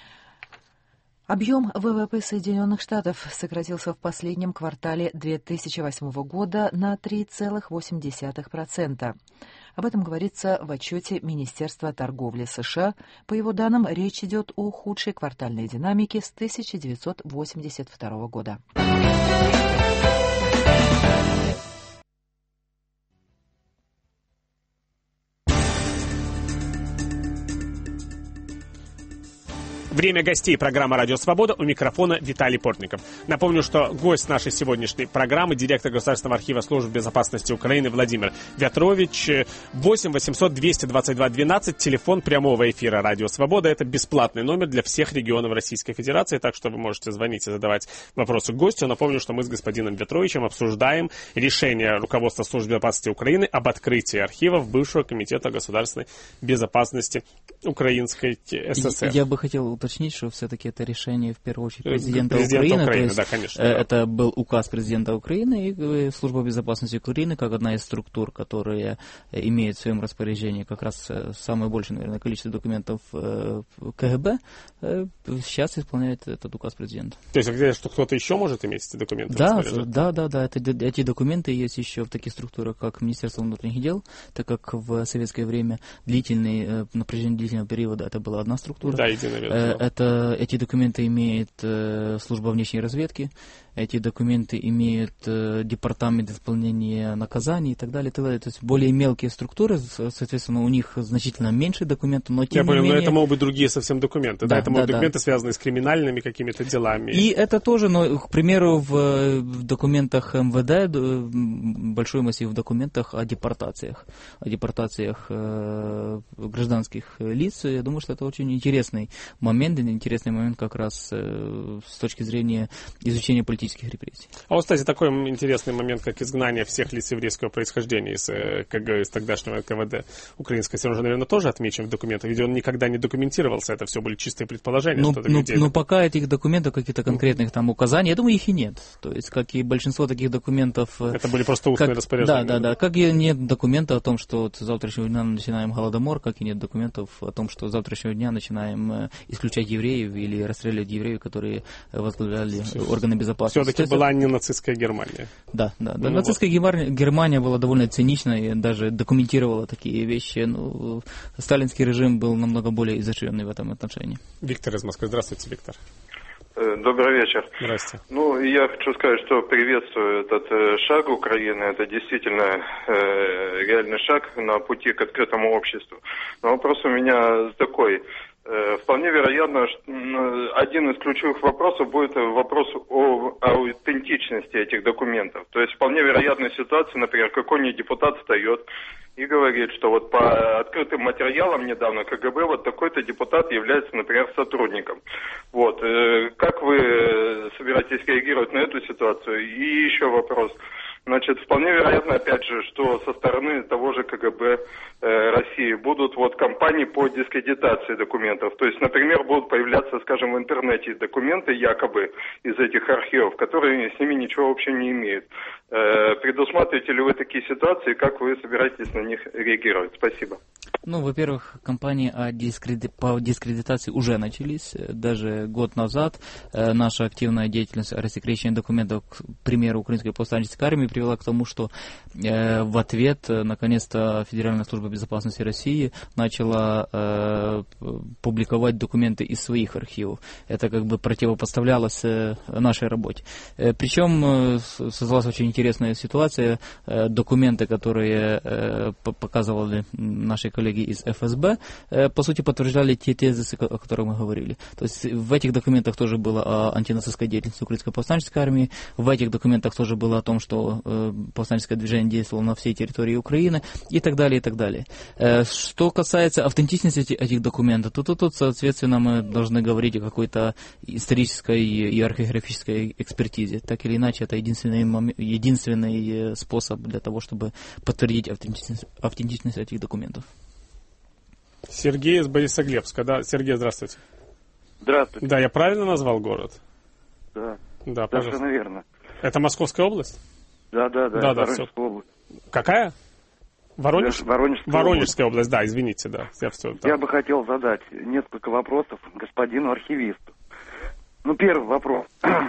Объем ВВП Соединенных Штатов сократился в последнем квартале 2008 года на 3,8%. Об этом говорится в отчете Министерства торговли США. По его данным, речь идет о худшей квартальной динамике с 1982 года. Время гостей. Программа «Радио Свобода». У микрофона Виталий Портников. Напомню, что гость нашей сегодняшней программы — директор Государственного архива службы безопасности Украины Владимир Вятрович. 8 800 222 12. Телефон прямого эфира «Радио Свобода». Это бесплатный номер для всех регионов Российской Федерации, так что вы можете звонить и задавать вопросы гостю. Напомню, что мы с господином Вятровичем обсуждаем решение руководства службы безопасности Украины об открытии архивов бывшего комитета государственной безопасности Украинской ССР. Я бы хотел уточнить, что все-таки это решение в первую очередь президента Украины. То есть, да, конечно. Это был указ президента Украины, и Служба безопасности Украины, как одна из структур, которые имеют в своем распоряжении как раз самое большее, наверное, количество документов КГБ, сейчас исполняет этот указ президента. То есть, где что кто-то еще может иметь эти документы? Да. Эти документы есть еще в таких структурах, как Министерство внутренних дел, так как в советское время на протяжении длительного периода это была одна структура. Да, единоведомство. Эти документы имеет служба внешней разведки, эти документы имеют департамент исполнения наказаний и так далее, и так далее. То есть более мелкие структуры, соответственно, у них значительно меньше документов, но тем не менее... но это могут быть другие совсем документы. Да, это могут быть документы, связанные с криминальными какими-то делами. И это тоже, но, к примеру, в документах МВД, большой массив в документах о депортациях гражданских лиц. Я думаю, что это очень интересный момент, момент, интересный момент как раз с точки зрения изучения политических репрессий. А вот, кстати, такой интересный момент, как изгнание всех лиц еврейского происхождения из КГБ, из тогдашнего КВД украинского, он же, наверное, тоже отмечен в документах, ведь он никогда не документировался, это все были чистые предположения. Но пока этих документов, каких-то конкретных там указаний, я думаю, их и нет. То есть, как и большинство таких документов... Это были просто устные распоряжения. Да. Как и нет документов о том, что вот с завтрашнего дня начинаем голодомор, как и нет документов о том, что с завтрашнего дня начинаем исключать евреев или расстреливать евреев, которые возглавляли органы безопасности. Все-таки была не нацистская Германия. Да. Нацистская Германия была довольно цинична и даже документировала такие вещи. Сталинский режим был намного более изощренный в этом отношении. Виктор из Москвы. Здравствуйте, Виктор. Добрый вечер. Здравствуйте. Я хочу сказать, что приветствую этот шаг Украины. Это действительно реальный шаг на пути к открытому обществу. Но вопрос у меня такой. Вполне вероятно, что один из ключевых вопросов будет вопрос о аутентичности этих документов. То есть вполне вероятная ситуация, например, какой-нибудь депутат встает и говорит, что вот по открытым материалам недавно КГБ вот такой-то депутат является, например, сотрудником. Вот. Как вы собираетесь реагировать на эту ситуацию? И еще вопрос. Значит, вполне вероятно, опять же, что со стороны того же КГБ России будут вот кампании по дискредитации документов. То есть, например, будут появляться, скажем, в интернете документы якобы из этих архивов, которые с ними ничего общего не имеют. Предусматриваете ли вы такие ситуации, как вы собираетесь на них реагировать? Спасибо. Во-первых, кампании по дискредитации уже начались. Даже год назад наша активная деятельность о рассекречении документов, к примеру, Украинской повстанческой армии, привела к тому, что в ответ, наконец-то, Федеральная служба безопасности России начала публиковать документы из своих архивов. Это как бы противопоставлялось нашей работе. Причем создалась очень интересная ситуация. Документы, которые показывали наши коллеги из ФСБ, по сути, подтверждали те тезисы, о которых мы говорили. То есть в этих документах тоже было о антинацистской деятельности Украинской повстанческой армии, в этих документах тоже было о том, что повстанческое движение действовало на всей территории Украины и так далее, и так далее. Что касается автентичности этих документов, то тут, соответственно, мы должны говорить о какой-то исторической и археографической экспертизе. Так или иначе, это единственный способ для того, чтобы подтвердить автентичность этих документов. Сергей из Борисоглебска. Да, Сергей, здравствуйте. Здравствуйте. Да, я правильно назвал город? Да. Да, пожалуйста. Совершенно верно. Это Московская область? Да, Воронежская область. Какая? Воронежская область, да, извините, да. Я бы хотел задать несколько вопросов господину архивисту. Первый вопрос.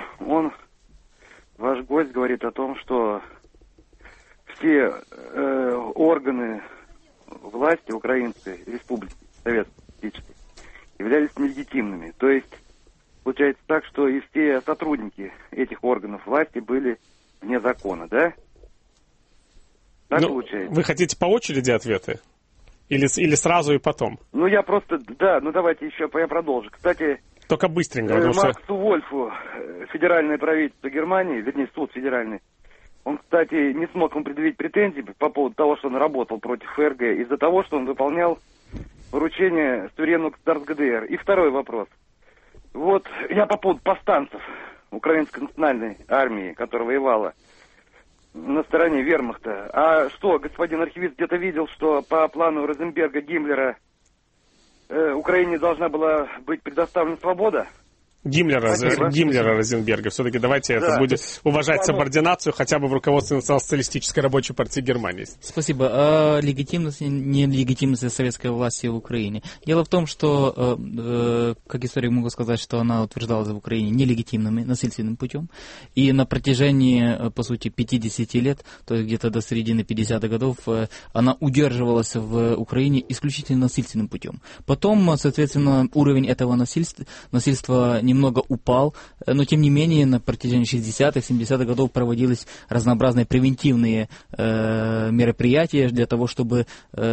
Ваш гость говорит о том, что все органы власти Украинской Республики Советской являлись нелегитимными. То есть получается так, что и все сотрудники этих органов власти были вне закона, да? Так получается. Вы хотите по очереди ответы? Или сразу и потом? Давайте еще я продолжу. Кстати, только быстренько. Максу Вольфу, федеральное правительство Германии, вернее, суд федеральный, он, кстати, не смог ему предъявить претензии по поводу того, что он работал против ФРГ, из-за того, что он выполнял поручения суверенного государства ГДР. И второй вопрос. Вот я по поводу повстанцев Украинской национальной армии, которая воевала на стороне вермахта. А что, господин архивист где-то видел, что по плану Розенберга, Гиммлера Украине должна была быть предоставлена свобода? Гиммлера, Розенберга. Все-таки давайте это будет уважать субординацию хотя бы в руководстве Национал-социалистической рабочей партии Германии. Спасибо. О легитимности, нелегитимности советской власти в Украине. Дело в том, что, как историк могу сказать, что она утверждалась в Украине нелегитимным, насильственным путем. И на протяжении, по сути, 50 лет, то есть где-то до середины 50-х годов, она удерживалась в Украине исключительно насильственным путем. Потом, соответственно, уровень этого насильства немного упал, но тем не менее на протяжении 60-х, 70-х годов проводились разнообразные превентивные мероприятия для того, чтобы,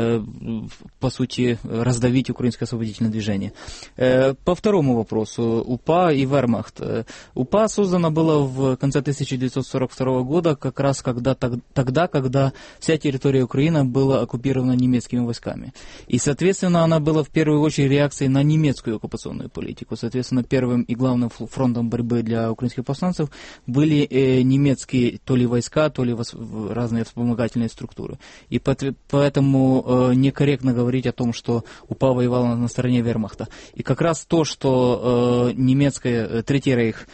по сути, раздавить украинское освободительное движение. По второму вопросу, УПА и Вермахт. УПА создана была в конце 1942 года, как раз тогда, когда вся территория Украины была оккупирована немецкими войсками. И, соответственно, она была в первую очередь реакцией на немецкую оккупационную политику. Соответственно, первым и главным фронтом борьбы для украинских повстанцев были немецкие то ли войска, то ли разные вспомогательные структуры. И поэтому некорректно говорить о том, что УПА воевала на стороне Вермахта. И как раз то, что Третий рейх,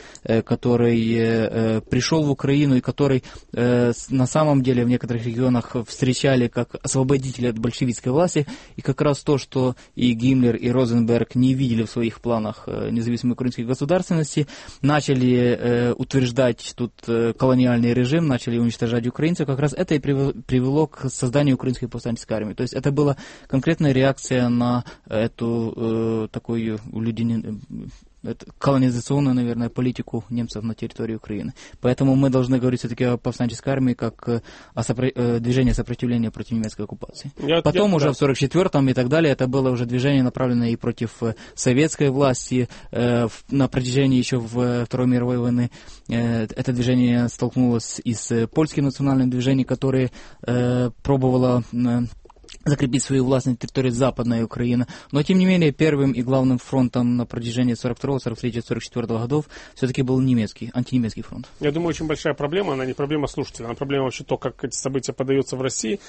который пришел в Украину и который на самом деле в некоторых регионах встречали как освободители от большевистской власти, и как раз то, что и Гиммлер, и Розенберг не видели в своих планах независимой украинской государственности, начали утверждать тут колониальный режим, начали уничтожать украинцев, как раз это и привело к созданию украинской повстанческой армии. То есть это была конкретная реакция на эту такую колонизационную, наверное, политику немцев на территории Украины. Поэтому мы должны говорить все-таки о повстанческой армии как о движении сопротивления против немецкой оккупации. Потом уже в 1944-м и так далее это было уже движение, направленное и против советской власти. На протяжении еще Второй мировой войны это движение столкнулось и с польским национальным движением, которое пробовало закрепить свою власть на территории Западной Украины. Но, тем не менее, первым и главным фронтом на протяжении 42, 43, 44 годов все-таки был антинемецкий фронт. Я думаю, очень большая проблема, она не проблема слушателя, она проблема вообще то, как эти события подаются в России.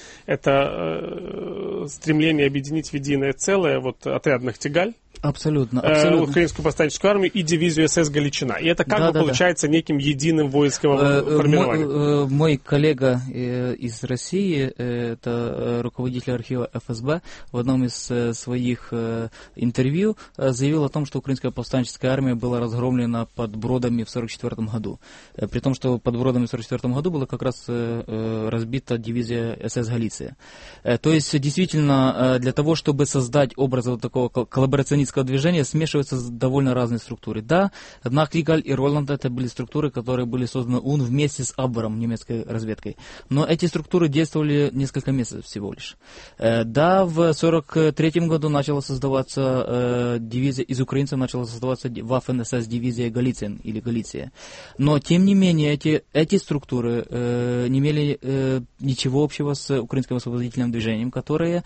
Это стремление объединить в единое целое отряд «Нахтигаль», абсолютно. Украинскую повстанческую армию и дивизию СС «Галичина». И это как бы получается неким единым воинским формированием. Мой коллега из России, это руководитель архива ФСБ, в одном из своих интервью заявил о том, что украинская повстанческая армия была разгромлена под Бродами в 1944 году. При том, что под Бродами в 1944 году была как раз разбита дивизия СС «Галиция». То есть, действительно, для того, чтобы создать образ вот такого коллаборационистского движения, смешиваются довольно разные структуры. Да, Нахтигаль и Роланд — это были структуры, которые были созданы УН вместе с Абвером, немецкой разведкой. Но эти структуры действовали несколько месяцев всего лишь. Да, в 1943 году начала создаваться дивизия, из украинцев начала создаваться Waffen-СС дивизия Галиция или Галиция. Но, тем не менее, эти структуры не имели ничего общего с украинским освободительным движением, которое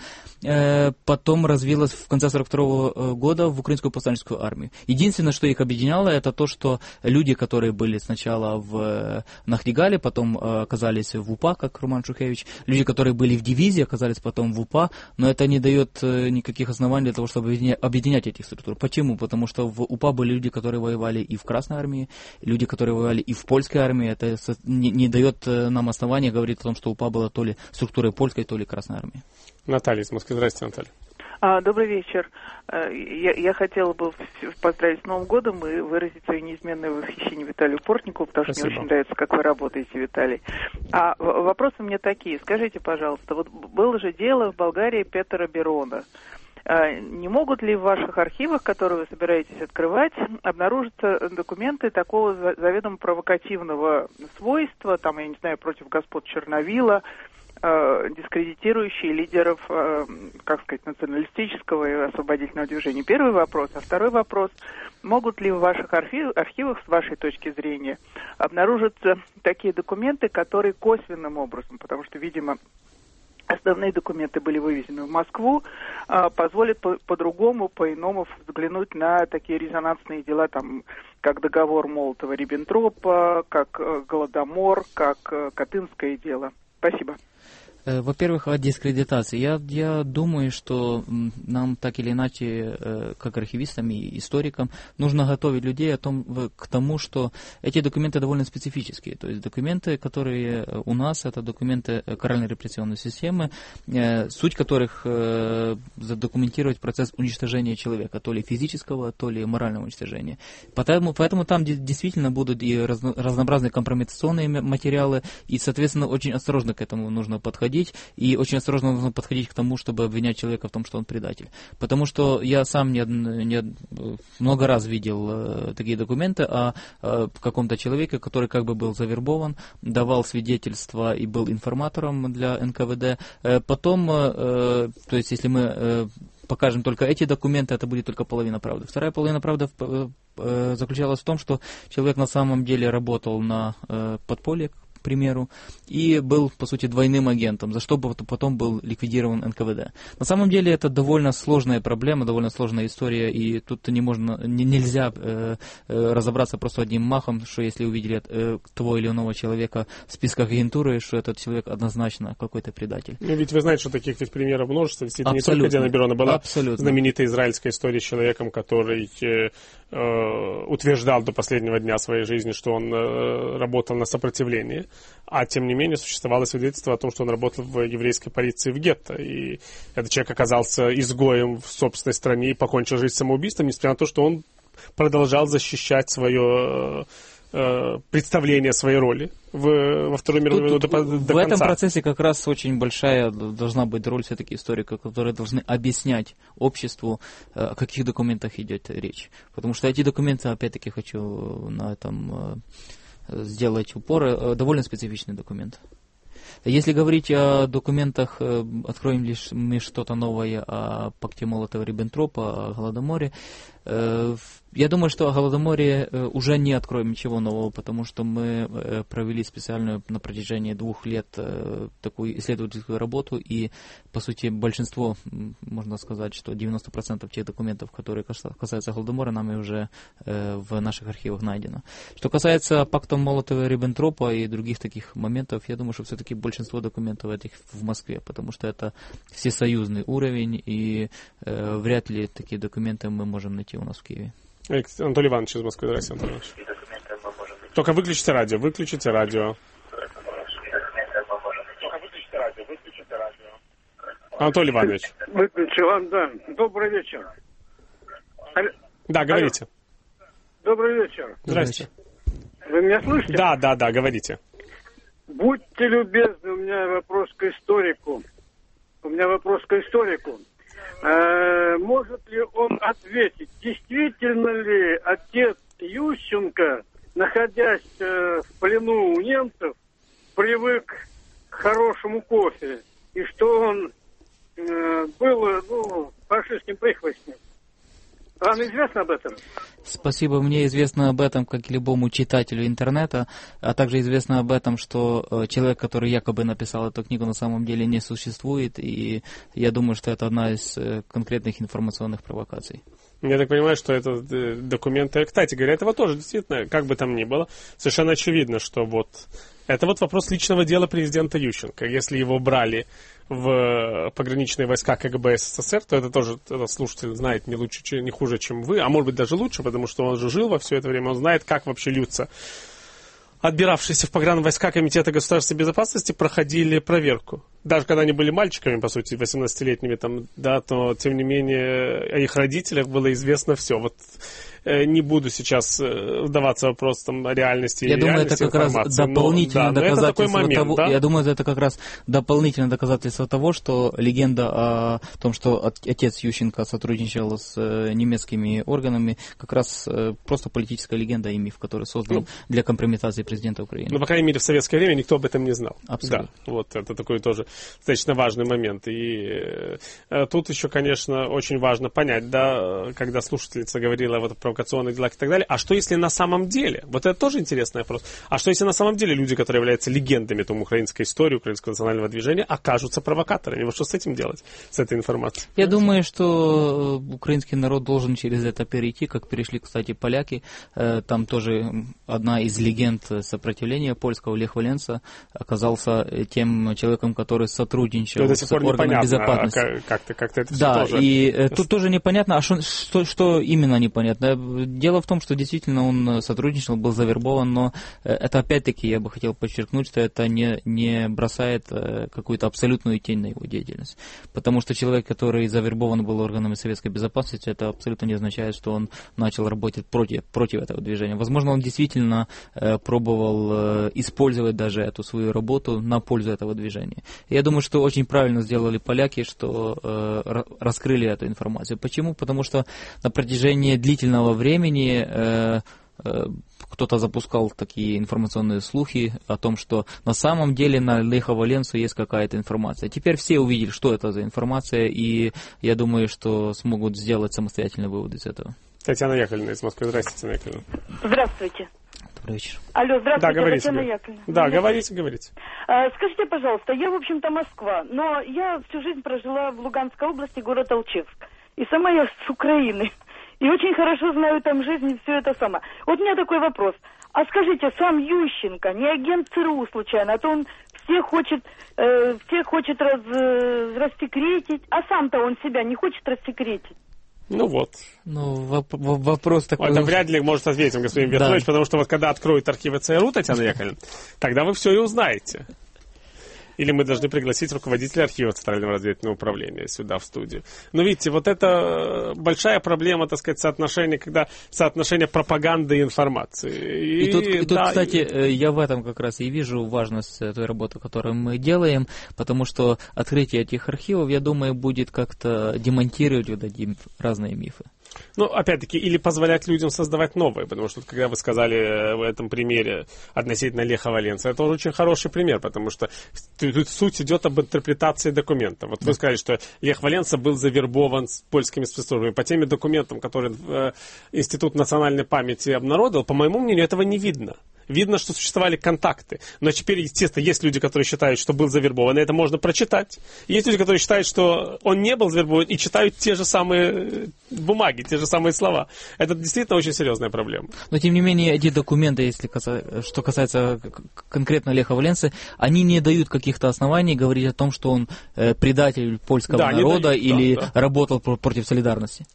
потом развилось в конце 1942 года в украинскую повстанческую армию. Единственное, что их объединяло, это то, что люди, которые были сначала в Нахтигале, потом оказались в УПА, как Роман Шухевич, люди, которые были в дивизии, оказались потом в УПА, но это не дает никаких оснований для того, чтобы объединять этих структур. Почему? Потому что в УПА были люди, которые воевали и в Красной армии, люди, которые воевали и в польской армии. Это не дает нам основания говорить о том, что УПА была то ли структурой польской, то ли Красной армии. Наталья из Москвы. Здравствуйте, Наталья. Добрый вечер. Я хотела бы поздравить с Новым годом и выразить свое неизменное восхищение Виталию Портникову, потому что мне очень нравится, как вы работаете, Виталий. А вопросы у меня такие. Скажите, пожалуйста, вот было же дело в Болгарии Петера Берона. Не могут ли в ваших архивах, которые вы собираетесь открывать, обнаружиться документы такого заведомо провокативного свойства, там, я не знаю, против господ Черновила, дискредитирующие лидеров, националистического и освободительного движения? Первый вопрос. А второй вопрос. Могут ли в ваших архивах, с вашей точки зрения, обнаружиться такие документы, которые косвенным образом, потому что, видимо, основные документы были вывезены в Москву, позволят по-другому, по-иному взглянуть на такие резонансные дела, как договор Молотова-Риббентропа, как Голодомор, как Катынское дело? Спасибо. Во-первых, о дискредитации. Я думаю, что нам так или иначе, как архивистам и историкам, нужно готовить людей к тому, что эти документы довольно специфические. То есть документы, которые у нас, это документы каральной репрессионной системы, суть которых задокументировать процесс уничтожения человека, то ли физического, то ли морального уничтожения. Поэтому там действительно будут и разнообразные компрометационные материалы, и, соответственно, очень осторожно к этому нужно подходить. подходить, и очень осторожно нужно подходить к тому, чтобы обвинять человека в том, что он предатель. Потому что я сам много раз видел такие документы о каком-то человеке, который как бы был завербован, давал свидетельства и был информатором для НКВД. Потом, то есть если мы покажем только эти документы, это будет только половина правды. Вторая половина правды заключалась в том, что человек на самом деле работал на подполье, к примеру, и был, по сути, двойным агентом, за что потом был ликвидирован НКВД. На самом деле это довольно сложная проблема, довольно сложная история, и тут нельзя разобраться просто одним махом, что если увидели того или иного человека в списках агентуры, что этот человек однозначно какой-то предатель. Ну, ведь вы знаете, что таких ведь примеров множество. Действительно, не только Диана Берона, была знаменитая израильская история с человеком, который утверждал до последнего дня своей жизни, что он работал на сопротивлении, а тем не менее существовало свидетельство о том, что он работал в еврейской полиции в гетто, и этот человек оказался изгоем в собственной стране и покончил жизнь самоубийством, несмотря на то, что он продолжал защищать свое представление своей роли во Второй мировой войне до конца. В этом процессе как раз очень большая должна быть роль все-таки историков, которые должны объяснять обществу, о каких документах идет речь. Потому что эти документы, опять-таки, хочу на этом сделать упор, довольно специфичный документ. Если говорить о документах, откроем лишь мы что-то новое о пакте Молотова-Риббентропа, о Голодоморе. Я думаю, что о Голодоморе уже не откроем ничего нового, потому что мы провели специальную на протяжении 2 лет такую исследовательскую работу, и, по сути, большинство, можно сказать, что 90% тех документов, которые касаются Голодомора, нами уже в наших архивах найдено. Что касается пакта Молотова-Риббентропа и других таких моментов, я думаю, что все-таки большинство документов этих в Москве, потому что это всесоюзный уровень, и вряд ли такие документы мы можем найти у нас в Киеве. Анатолий Иванович из Москвы. Здравствуйте, Анатолий Иванович. Только выключите радио. Анатолий Иванович. Выключил, да. Добрый вечер. Да, говорите. Добрый вечер. Здравствуйте. Вы меня слышите? Да, говорите. Будьте любезны, у меня вопрос к историку. Может ли он ответить, действительно ли отец Ющенко, находясь в плену у немцев, привык к хорошему кофе, и что он был фашистским прихвостнем? Вам известно об этом? Спасибо. Мне известно об этом, как и любому читателю интернета, а также известно об этом, что человек, который якобы написал эту книгу, на самом деле не существует, и я думаю, что это одна из конкретных информационных провокаций. Я так понимаю, что это документы... Кстати говоря, этого тоже действительно, как бы там ни было, совершенно очевидно, что это вопрос личного дела президента Ющенко. Если его брали в пограничные войска КГБ СССР, то это тоже этот слушатель знает не хуже, чем вы, а может быть даже лучше, потому что он же жил во все это время, он знает, как вообще льются. Отбиравшиеся в погранвойска Комитета государственной безопасности проходили проверку. Даже когда они были мальчиками, по сути, 18-летними, то, тем не менее, о их родителях было известно все. Не буду сейчас вдаваться в вопрос реальности и реальности информации. Я думаю, это как раз дополнительное доказательство того, что легенда о том, что отец Ющенко сотрудничал с немецкими органами, как раз просто политическая легенда и миф, который создан для компрометации президента Украины. По крайней мере, в советское время никто об этом не знал. Абсолютно. Да, это такой тоже достаточно важный момент. И тут еще, конечно, очень важно понять, когда слушательница говорила о провокационных делах и так далее, а что если на самом деле, это тоже интересный вопрос, а что если на самом деле люди, которые являются легендами украинской истории, украинского национального движения, окажутся провокаторами? Что с этим делать, с этой информацией? Я думаю, что украинский народ должен через это перейти, как перешли, кстати, поляки. Там тоже одна из легенд сопротивления польского, Лех Валенса, оказался тем человеком, который сотрудничал с органами безопасности. Как-то это все да, тоже... и тут тоже непонятно, а что именно непонятно? Дело в том, что действительно он сотрудничал, был завербован, но это опять-таки, я бы хотел подчеркнуть, что это не бросает какую-то абсолютную тень на его деятельность. Потому что человек, который завербован был органами советской безопасности, это абсолютно не означает, что он начал работать против этого движения. Возможно, он действительно пробовал использовать даже эту свою работу на пользу этого движения. Я думаю, что очень правильно сделали поляки, что раскрыли эту информацию. Почему? Потому что на протяжении длительного времени кто-то запускал такие информационные слухи о том, что на самом деле на Леха Валенсу есть какая-то информация. Теперь все увидели, что это за информация, и я думаю, что смогут сделать самостоятельный вывод из этого. Татьяна Яковлевна из Москвы. Здравствуйте, Татьяна Яковлевна. Здравствуйте. Добрый вечер. Алло, здравствуйте, да, говорите, Татьяна Яковлевна. Да, говорите. Скажите, пожалуйста, я, в общем-то, Москва, но я всю жизнь прожила в Луганской области, город Алчевск. И сама я с Украины. И очень хорошо знаю там жизнь и все это сама. Вот у меня такой вопрос. А скажите, сам Ющенко не агент ЦРУ случайно? А то он всех хочет рассекретить. А сам-то он себя не хочет рассекретить? Ну вот. Ну, вопрос такой... Это вряд ли может ответить господин Петрович, да. Потому что вот когда откроют архивы ЦРУ, Татьяна Яковлевна, тогда вы все и узнаете. Или мы должны пригласить руководителя архива Центрального разведывательного управления сюда, в студию. Но видите, вот это большая проблема, так сказать, соотношение пропаганды и информации. И тут, кстати, я в этом как раз и вижу важность той работы, которую мы делаем, потому что открытие этих архивов, я думаю, будет как-то демонтировать вот эти разные мифы. Ну, опять-таки, или позволять людям создавать новые, потому что, когда вы сказали в этом примере относительно Леха Валенса, это очень хороший пример, потому что тут суть идет об интерпретации документов. Вот вы сказали, что Лех Валенса был завербован с польскими спецслужбами. По тем документам, которые Институт национальной памяти обнародовал, по моему мнению, этого не видно. Видно, что существовали контакты. Но теперь, естественно, есть люди, которые считают, что был завербован, и это можно прочитать. Есть люди, которые считают, что он не был завербован, и читают те же самые бумаги, те же самые слова. Это действительно очень серьезная проблема. Но, тем не менее, эти документы, что касается конкретно Леха Валенсы, они не дают каких-то оснований говорить о том, что он предатель польского народа или работал против солидарности.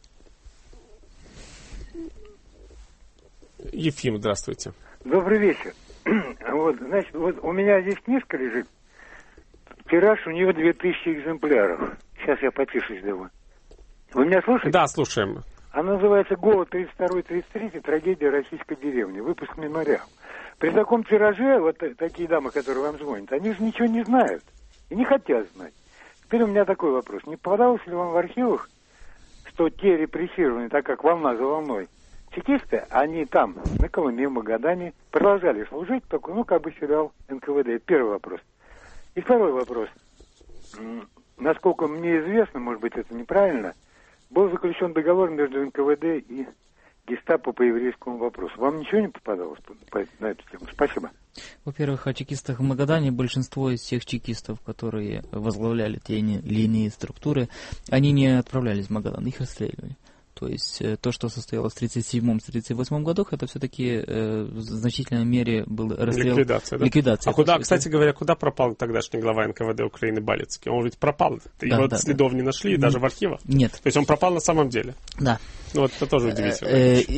Ефим, здравствуйте. Добрый вечер. Вот, значит, вот у меня здесь книжка лежит. Тираж у нее 2000 экземпляров. Сейчас я потише сделаю. Вы меня слушаете? Да, слушаем. Она называется «Голод 32-33. Трагедия российской деревни». Выпуск «Мемориал». При таком тираже, вот такие дамы, которые вам звонят, они же ничего не знают и не хотят знать. Теперь у меня такой вопрос. Не попадалось ли вам в архивах, что те репрессированные, так как волна за волной, чекисты, они там, на Колыме, в Магадане, продолжали служить, только, как бы сериал НКВД. Первый вопрос. И второй вопрос. Насколько мне известно, может быть, это неправильно, был заключен договор между НКВД и Гестапо по еврейскому вопросу. Вам ничего не попадалось на эту тему? Спасибо. Во-первых, о чекистах в Магадане. Большинство из всех чекистов, которые возглавляли те или иные структуры, они не отправлялись в Магадан, их расстреливали. То есть то, что состоялось в 1937-1938 годах, это все-таки в значительной мере был расстрел. Ликвидация. А куда, кстати говоря, куда пропал тогдашний глава НКВД Украины Балицкий? Он ведь пропал. Его следов не нашли, даже в архивах? Нет. То есть он пропал на самом деле? Да. Ну, вот это тоже удивительно.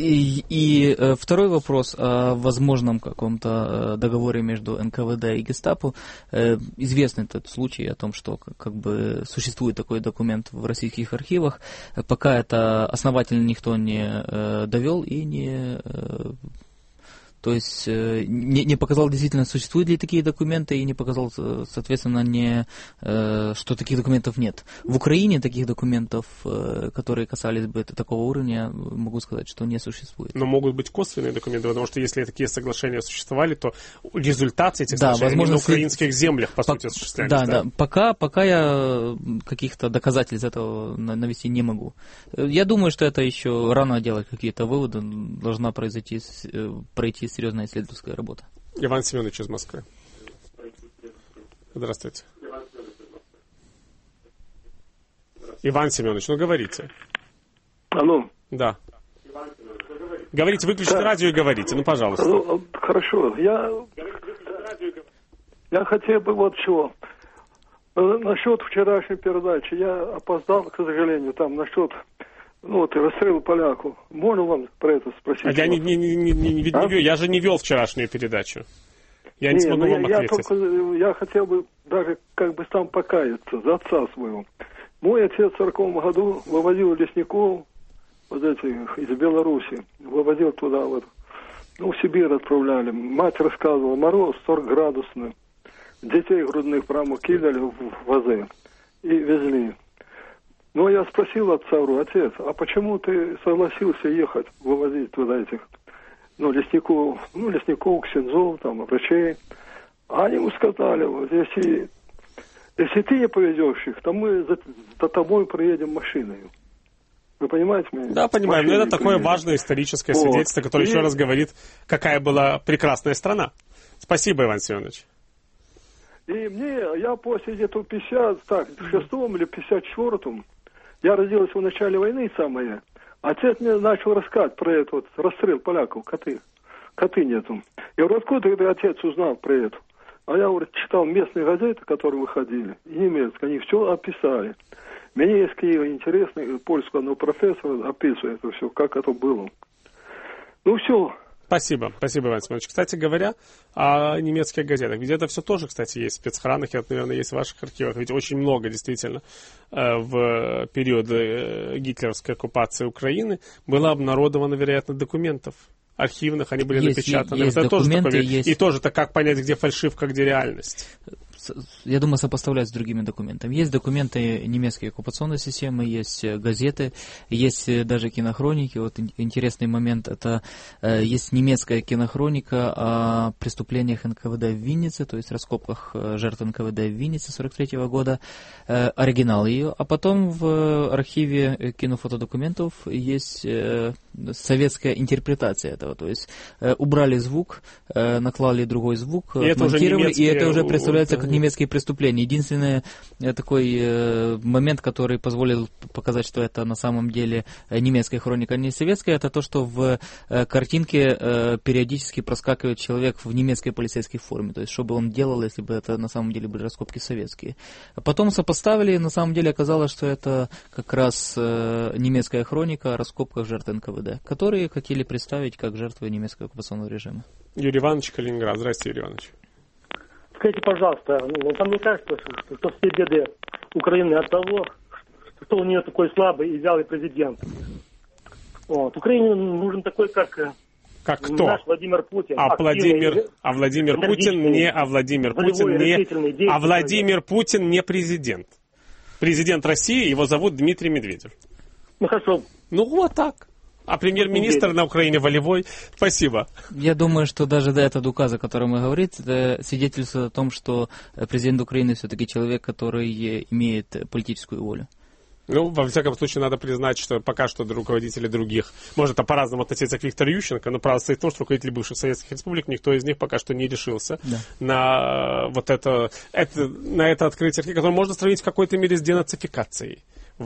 И второй вопрос о возможном каком-то договоре между НКВД и Гестапо. Известный этот случай о том, что как бы существует такой документ в российских архивах. Пока это основательно никто не довел и не... То есть не показал, действительно, существуют ли такие документы, и не показал, соответственно, что таких документов нет. В Украине таких документов, которые касались бы такого уровня, могу сказать, что не существует. Но могут быть косвенные документы, потому что если такие соглашения существовали, то результаты этих соглашений на украинских землях, по сути, осуществлялись. Да. Пока я каких-то доказательств этого навести не могу. Я думаю, что это еще рано делать какие-то выводы, должна пройти серьезная исследовательская работа. Иван Семенович из Москвы. Здравствуйте. Иван Семенович, говорите. Алло. Да. Говорите, выключите радио и говорите, пожалуйста. Хорошо. Я хотел бы вот чего. Насчет вчерашней передачи. Я опоздал, к сожалению, там насчет ну вот, расстрел поляков. Можно вам про это спросить? Я я же не вел вчерашнюю передачу. Я не смогу вам ответить. Я хотел бы даже как бы сам покаяться за отца своего. Мой отец в 40-м году вывозил лесников вот этих из Беларуси. Вывозил туда вот. Ну, в Сибирь отправляли. Мать рассказывала, мороз 40-градусный. Детей грудных прямо кидали в вазы и везли. Ну, я спросил отца, говорю, отец, а почему ты согласился ехать, вывозить туда этих, лесников, ксензов, там, врачей? А они ему сказали, вот, если ты не повезешь их, то мы за тобой приедем машиной. Вы понимаете меня? Да, понимаю. Но это такое важное историческое свидетельство, которое еще раз говорит, какая была прекрасная страна. Спасибо, Иван Семенович. И я после где-то 56-м или 54-м, я родился в начале войны самое, отец мне начал рассказывать про этот вот расстрел поляков, коты нету. Я говорю, откуда ты, отец, узнал про это? А я, говорю, читал местные газеты, которые выходили, и немецкие, они все описали. Мне из Киева интересно, польского одного профессора описывает это все, как это было. Ну все. Спасибо, Иван Семенович. Кстати говоря, о немецких газетах. Ведь это все тоже, кстати, есть в спецхранах, и это, наверное, есть в ваших архивах. Ведь очень много, действительно, в период гитлеровской оккупации Украины было обнародовано, вероятно, документов архивных, они были напечатаны. Есть это документы, тоже есть... И тоже-то как понять, где фальшивка, где реальность? Я думаю, сопоставлять с другими документами. Есть документы немецкой оккупационной системы, есть газеты, есть даже кинохроники. Вот интересный момент, это есть немецкая кинохроника о преступлениях НКВД в Виннице, то есть раскопках жертв НКВД в Виннице 43-го года, оригинал ее, а потом в архиве кинофотодокументов есть советская интерпретация этого, то есть убрали звук, наклали другой звук, монтировали, и это уже представляется как немецкие преступления. Единственный такой момент, который позволил показать, что это на самом деле немецкая хроника, а не советская, это то, что в картинке периодически проскакивает человек в немецкой полицейской форме. То есть, что бы он делал, если бы это на самом деле были раскопки советские. Потом сопоставили, и на самом деле оказалось, что это как раз немецкая хроника о раскопках жертв НКВД, которые хотели представить как жертвы немецкого оккупационного режима. Юрий Иванович, Калининград. Здравствуйте, Юрий Иванович. Скажите, пожалуйста, вам не кажется, что все беды Украины от того, что у нее такой слабый и вялый президент? Вот. Украине нужен такой, как кто? Наш Владимир Путин. Владимир Путин не президент. Президент России, его зовут Дмитрий Медведев. Ну хорошо. Ну вот так. А премьер-министр на Украине волевой. Спасибо. Я думаю, что даже этот указ, о котором мы говорим, это свидетельствует о том, что президент Украины все-таки человек, который имеет политическую волю. Ну, во всяком случае, надо признать, что пока что руководители других, может, по-разному относиться к Виктору Ющенко, но правда стоит в том, что руководители бывших советских республик, никто из них пока что не решился на вот это открытие, которое можно сравнить в какой-то мере с денацификацией.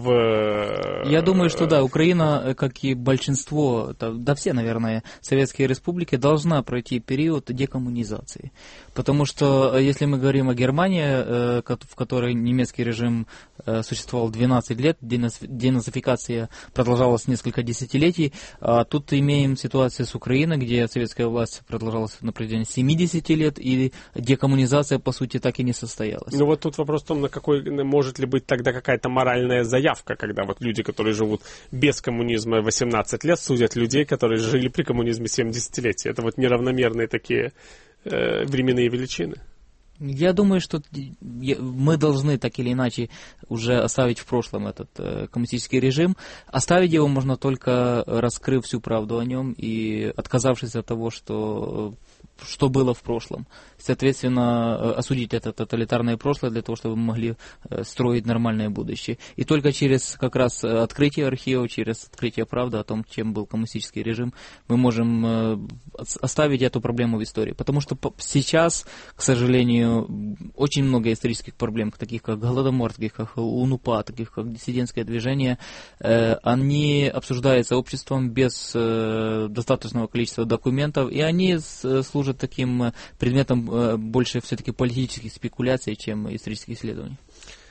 Я думаю, что да, Украина, как и большинство, да все, наверное, советские республики, должна пройти период декоммунизации. Потому что, если мы говорим о Германии, в которой немецкий режим существовал 12 лет, денацификация продолжалась несколько десятилетий, а тут имеем ситуацию с Украиной, где советская власть продолжалась на протяжении 70 лет, и декоммунизация, по сути, так и не состоялась. Ну вот тут вопрос в том, может ли быть тогда какая-то моральная заявка, когда вот люди, которые живут без коммунизма 18 лет, судят людей, которые жили при коммунизме 70 лет. Это вот неравномерные такие временные величины. Я думаю, что мы должны так или иначе уже оставить в прошлом этот коммунистический режим. Оставить его можно только раскрыв всю правду о нем и отказавшись от того, что было в прошлом. Соответственно, осудить это тоталитарное прошлое для того, чтобы мы могли строить нормальное будущее. И только через как раз открытие архивов, через открытие правды о том, чем был коммунистический режим, мы можем оставить эту проблему в истории. Потому что сейчас, к сожалению, очень много исторических проблем, таких как Голодомор, таких как УНУПА, таких как диссидентское движение, они обсуждаются обществом без достаточного количества документов, и они служат таким предметом больше все-таки политических спекуляций, чем исторических исследований.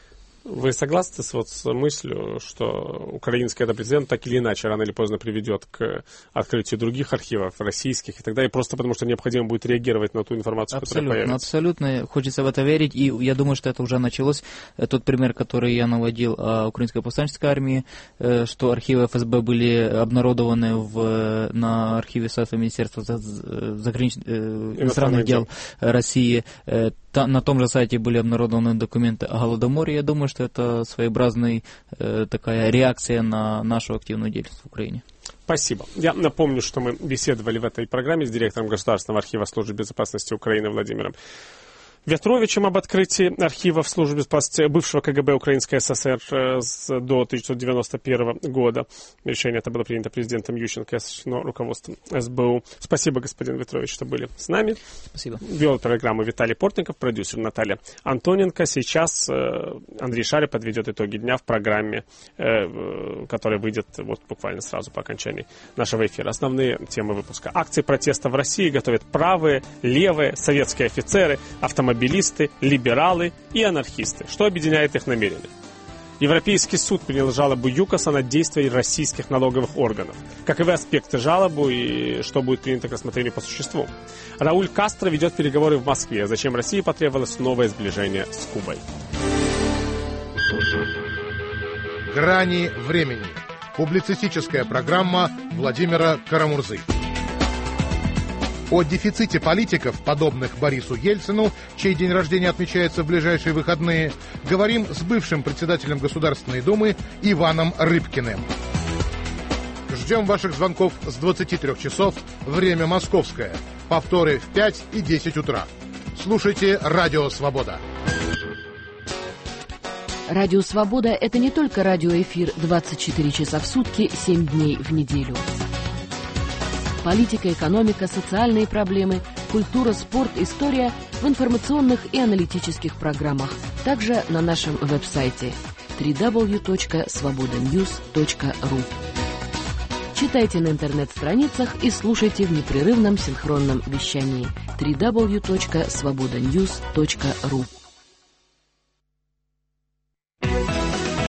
Вы согласны с мыслью, что украинский президент так или иначе рано или поздно приведет к открытию других архивов, российских и так далее, просто потому что необходимо будет реагировать на ту информацию, которая появится? Абсолютно. Хочется в это верить, и я думаю, что это уже началось. Тот пример, который я наводил о украинской повстанческой армии, что архивы ФСБ были обнародованы на архиве сайта Министерства иностранных дел России. На том же сайте были обнародованы документы о Голодоморе. Я думаю, что это своеобразная такая реакция на нашу активную деятельность в Украине. Спасибо. Я напомню, что мы беседовали в этой программе с директором Государственного архива службы безопасности Украины Владимиром Вятровичем об открытии архивов службы безопасности бывшего КГБ Украинской ССР до 1991 года. Решение это было принято президентом Ющенко, но руководством СБУ. Спасибо, господин Вятрович, что были с нами. Спасибо. Вел программу Виталий Портников, продюсер Наталья Антоненко. Сейчас Андрей Шарий подведет итоги дня в программе, которая выйдет буквально сразу по окончании нашего эфира. Основные темы выпуска. Акции протеста в России готовят правые, левые, советские офицеры, автомобилисты, либералы и анархисты. Что объединяет их намерения? Европейский суд принял жалобу ЮКОСа на действия российских налоговых органов. Каковы аспекты жалобы и что будет принято к рассмотрению по существу? Рауль Кастро ведет переговоры в Москве. Зачем России потребовалось новое сближение с Кубой? Грани времени. Публицистическая программа Владимира Карамурзы. О дефиците политиков, подобных Борису Ельцину, чей день рождения отмечается в ближайшие выходные, говорим с бывшим председателем Государственной Думы Иваном Рыбкиным. Ждем ваших звонков с 23 часов, время московское. Повторы в 5 и 10 утра. Слушайте «Радио Свобода». Радио «Свобода» — это не только радиоэфир 24 часа в сутки, 7 дней в неделю. Политика, экономика, социальные проблемы, культура, спорт, история в информационных и аналитических программах. Также на нашем веб-сайте www.svobodanews.ru. Читайте на интернет-страницах и слушайте в непрерывном синхронном вещании www.svobodanews.ru.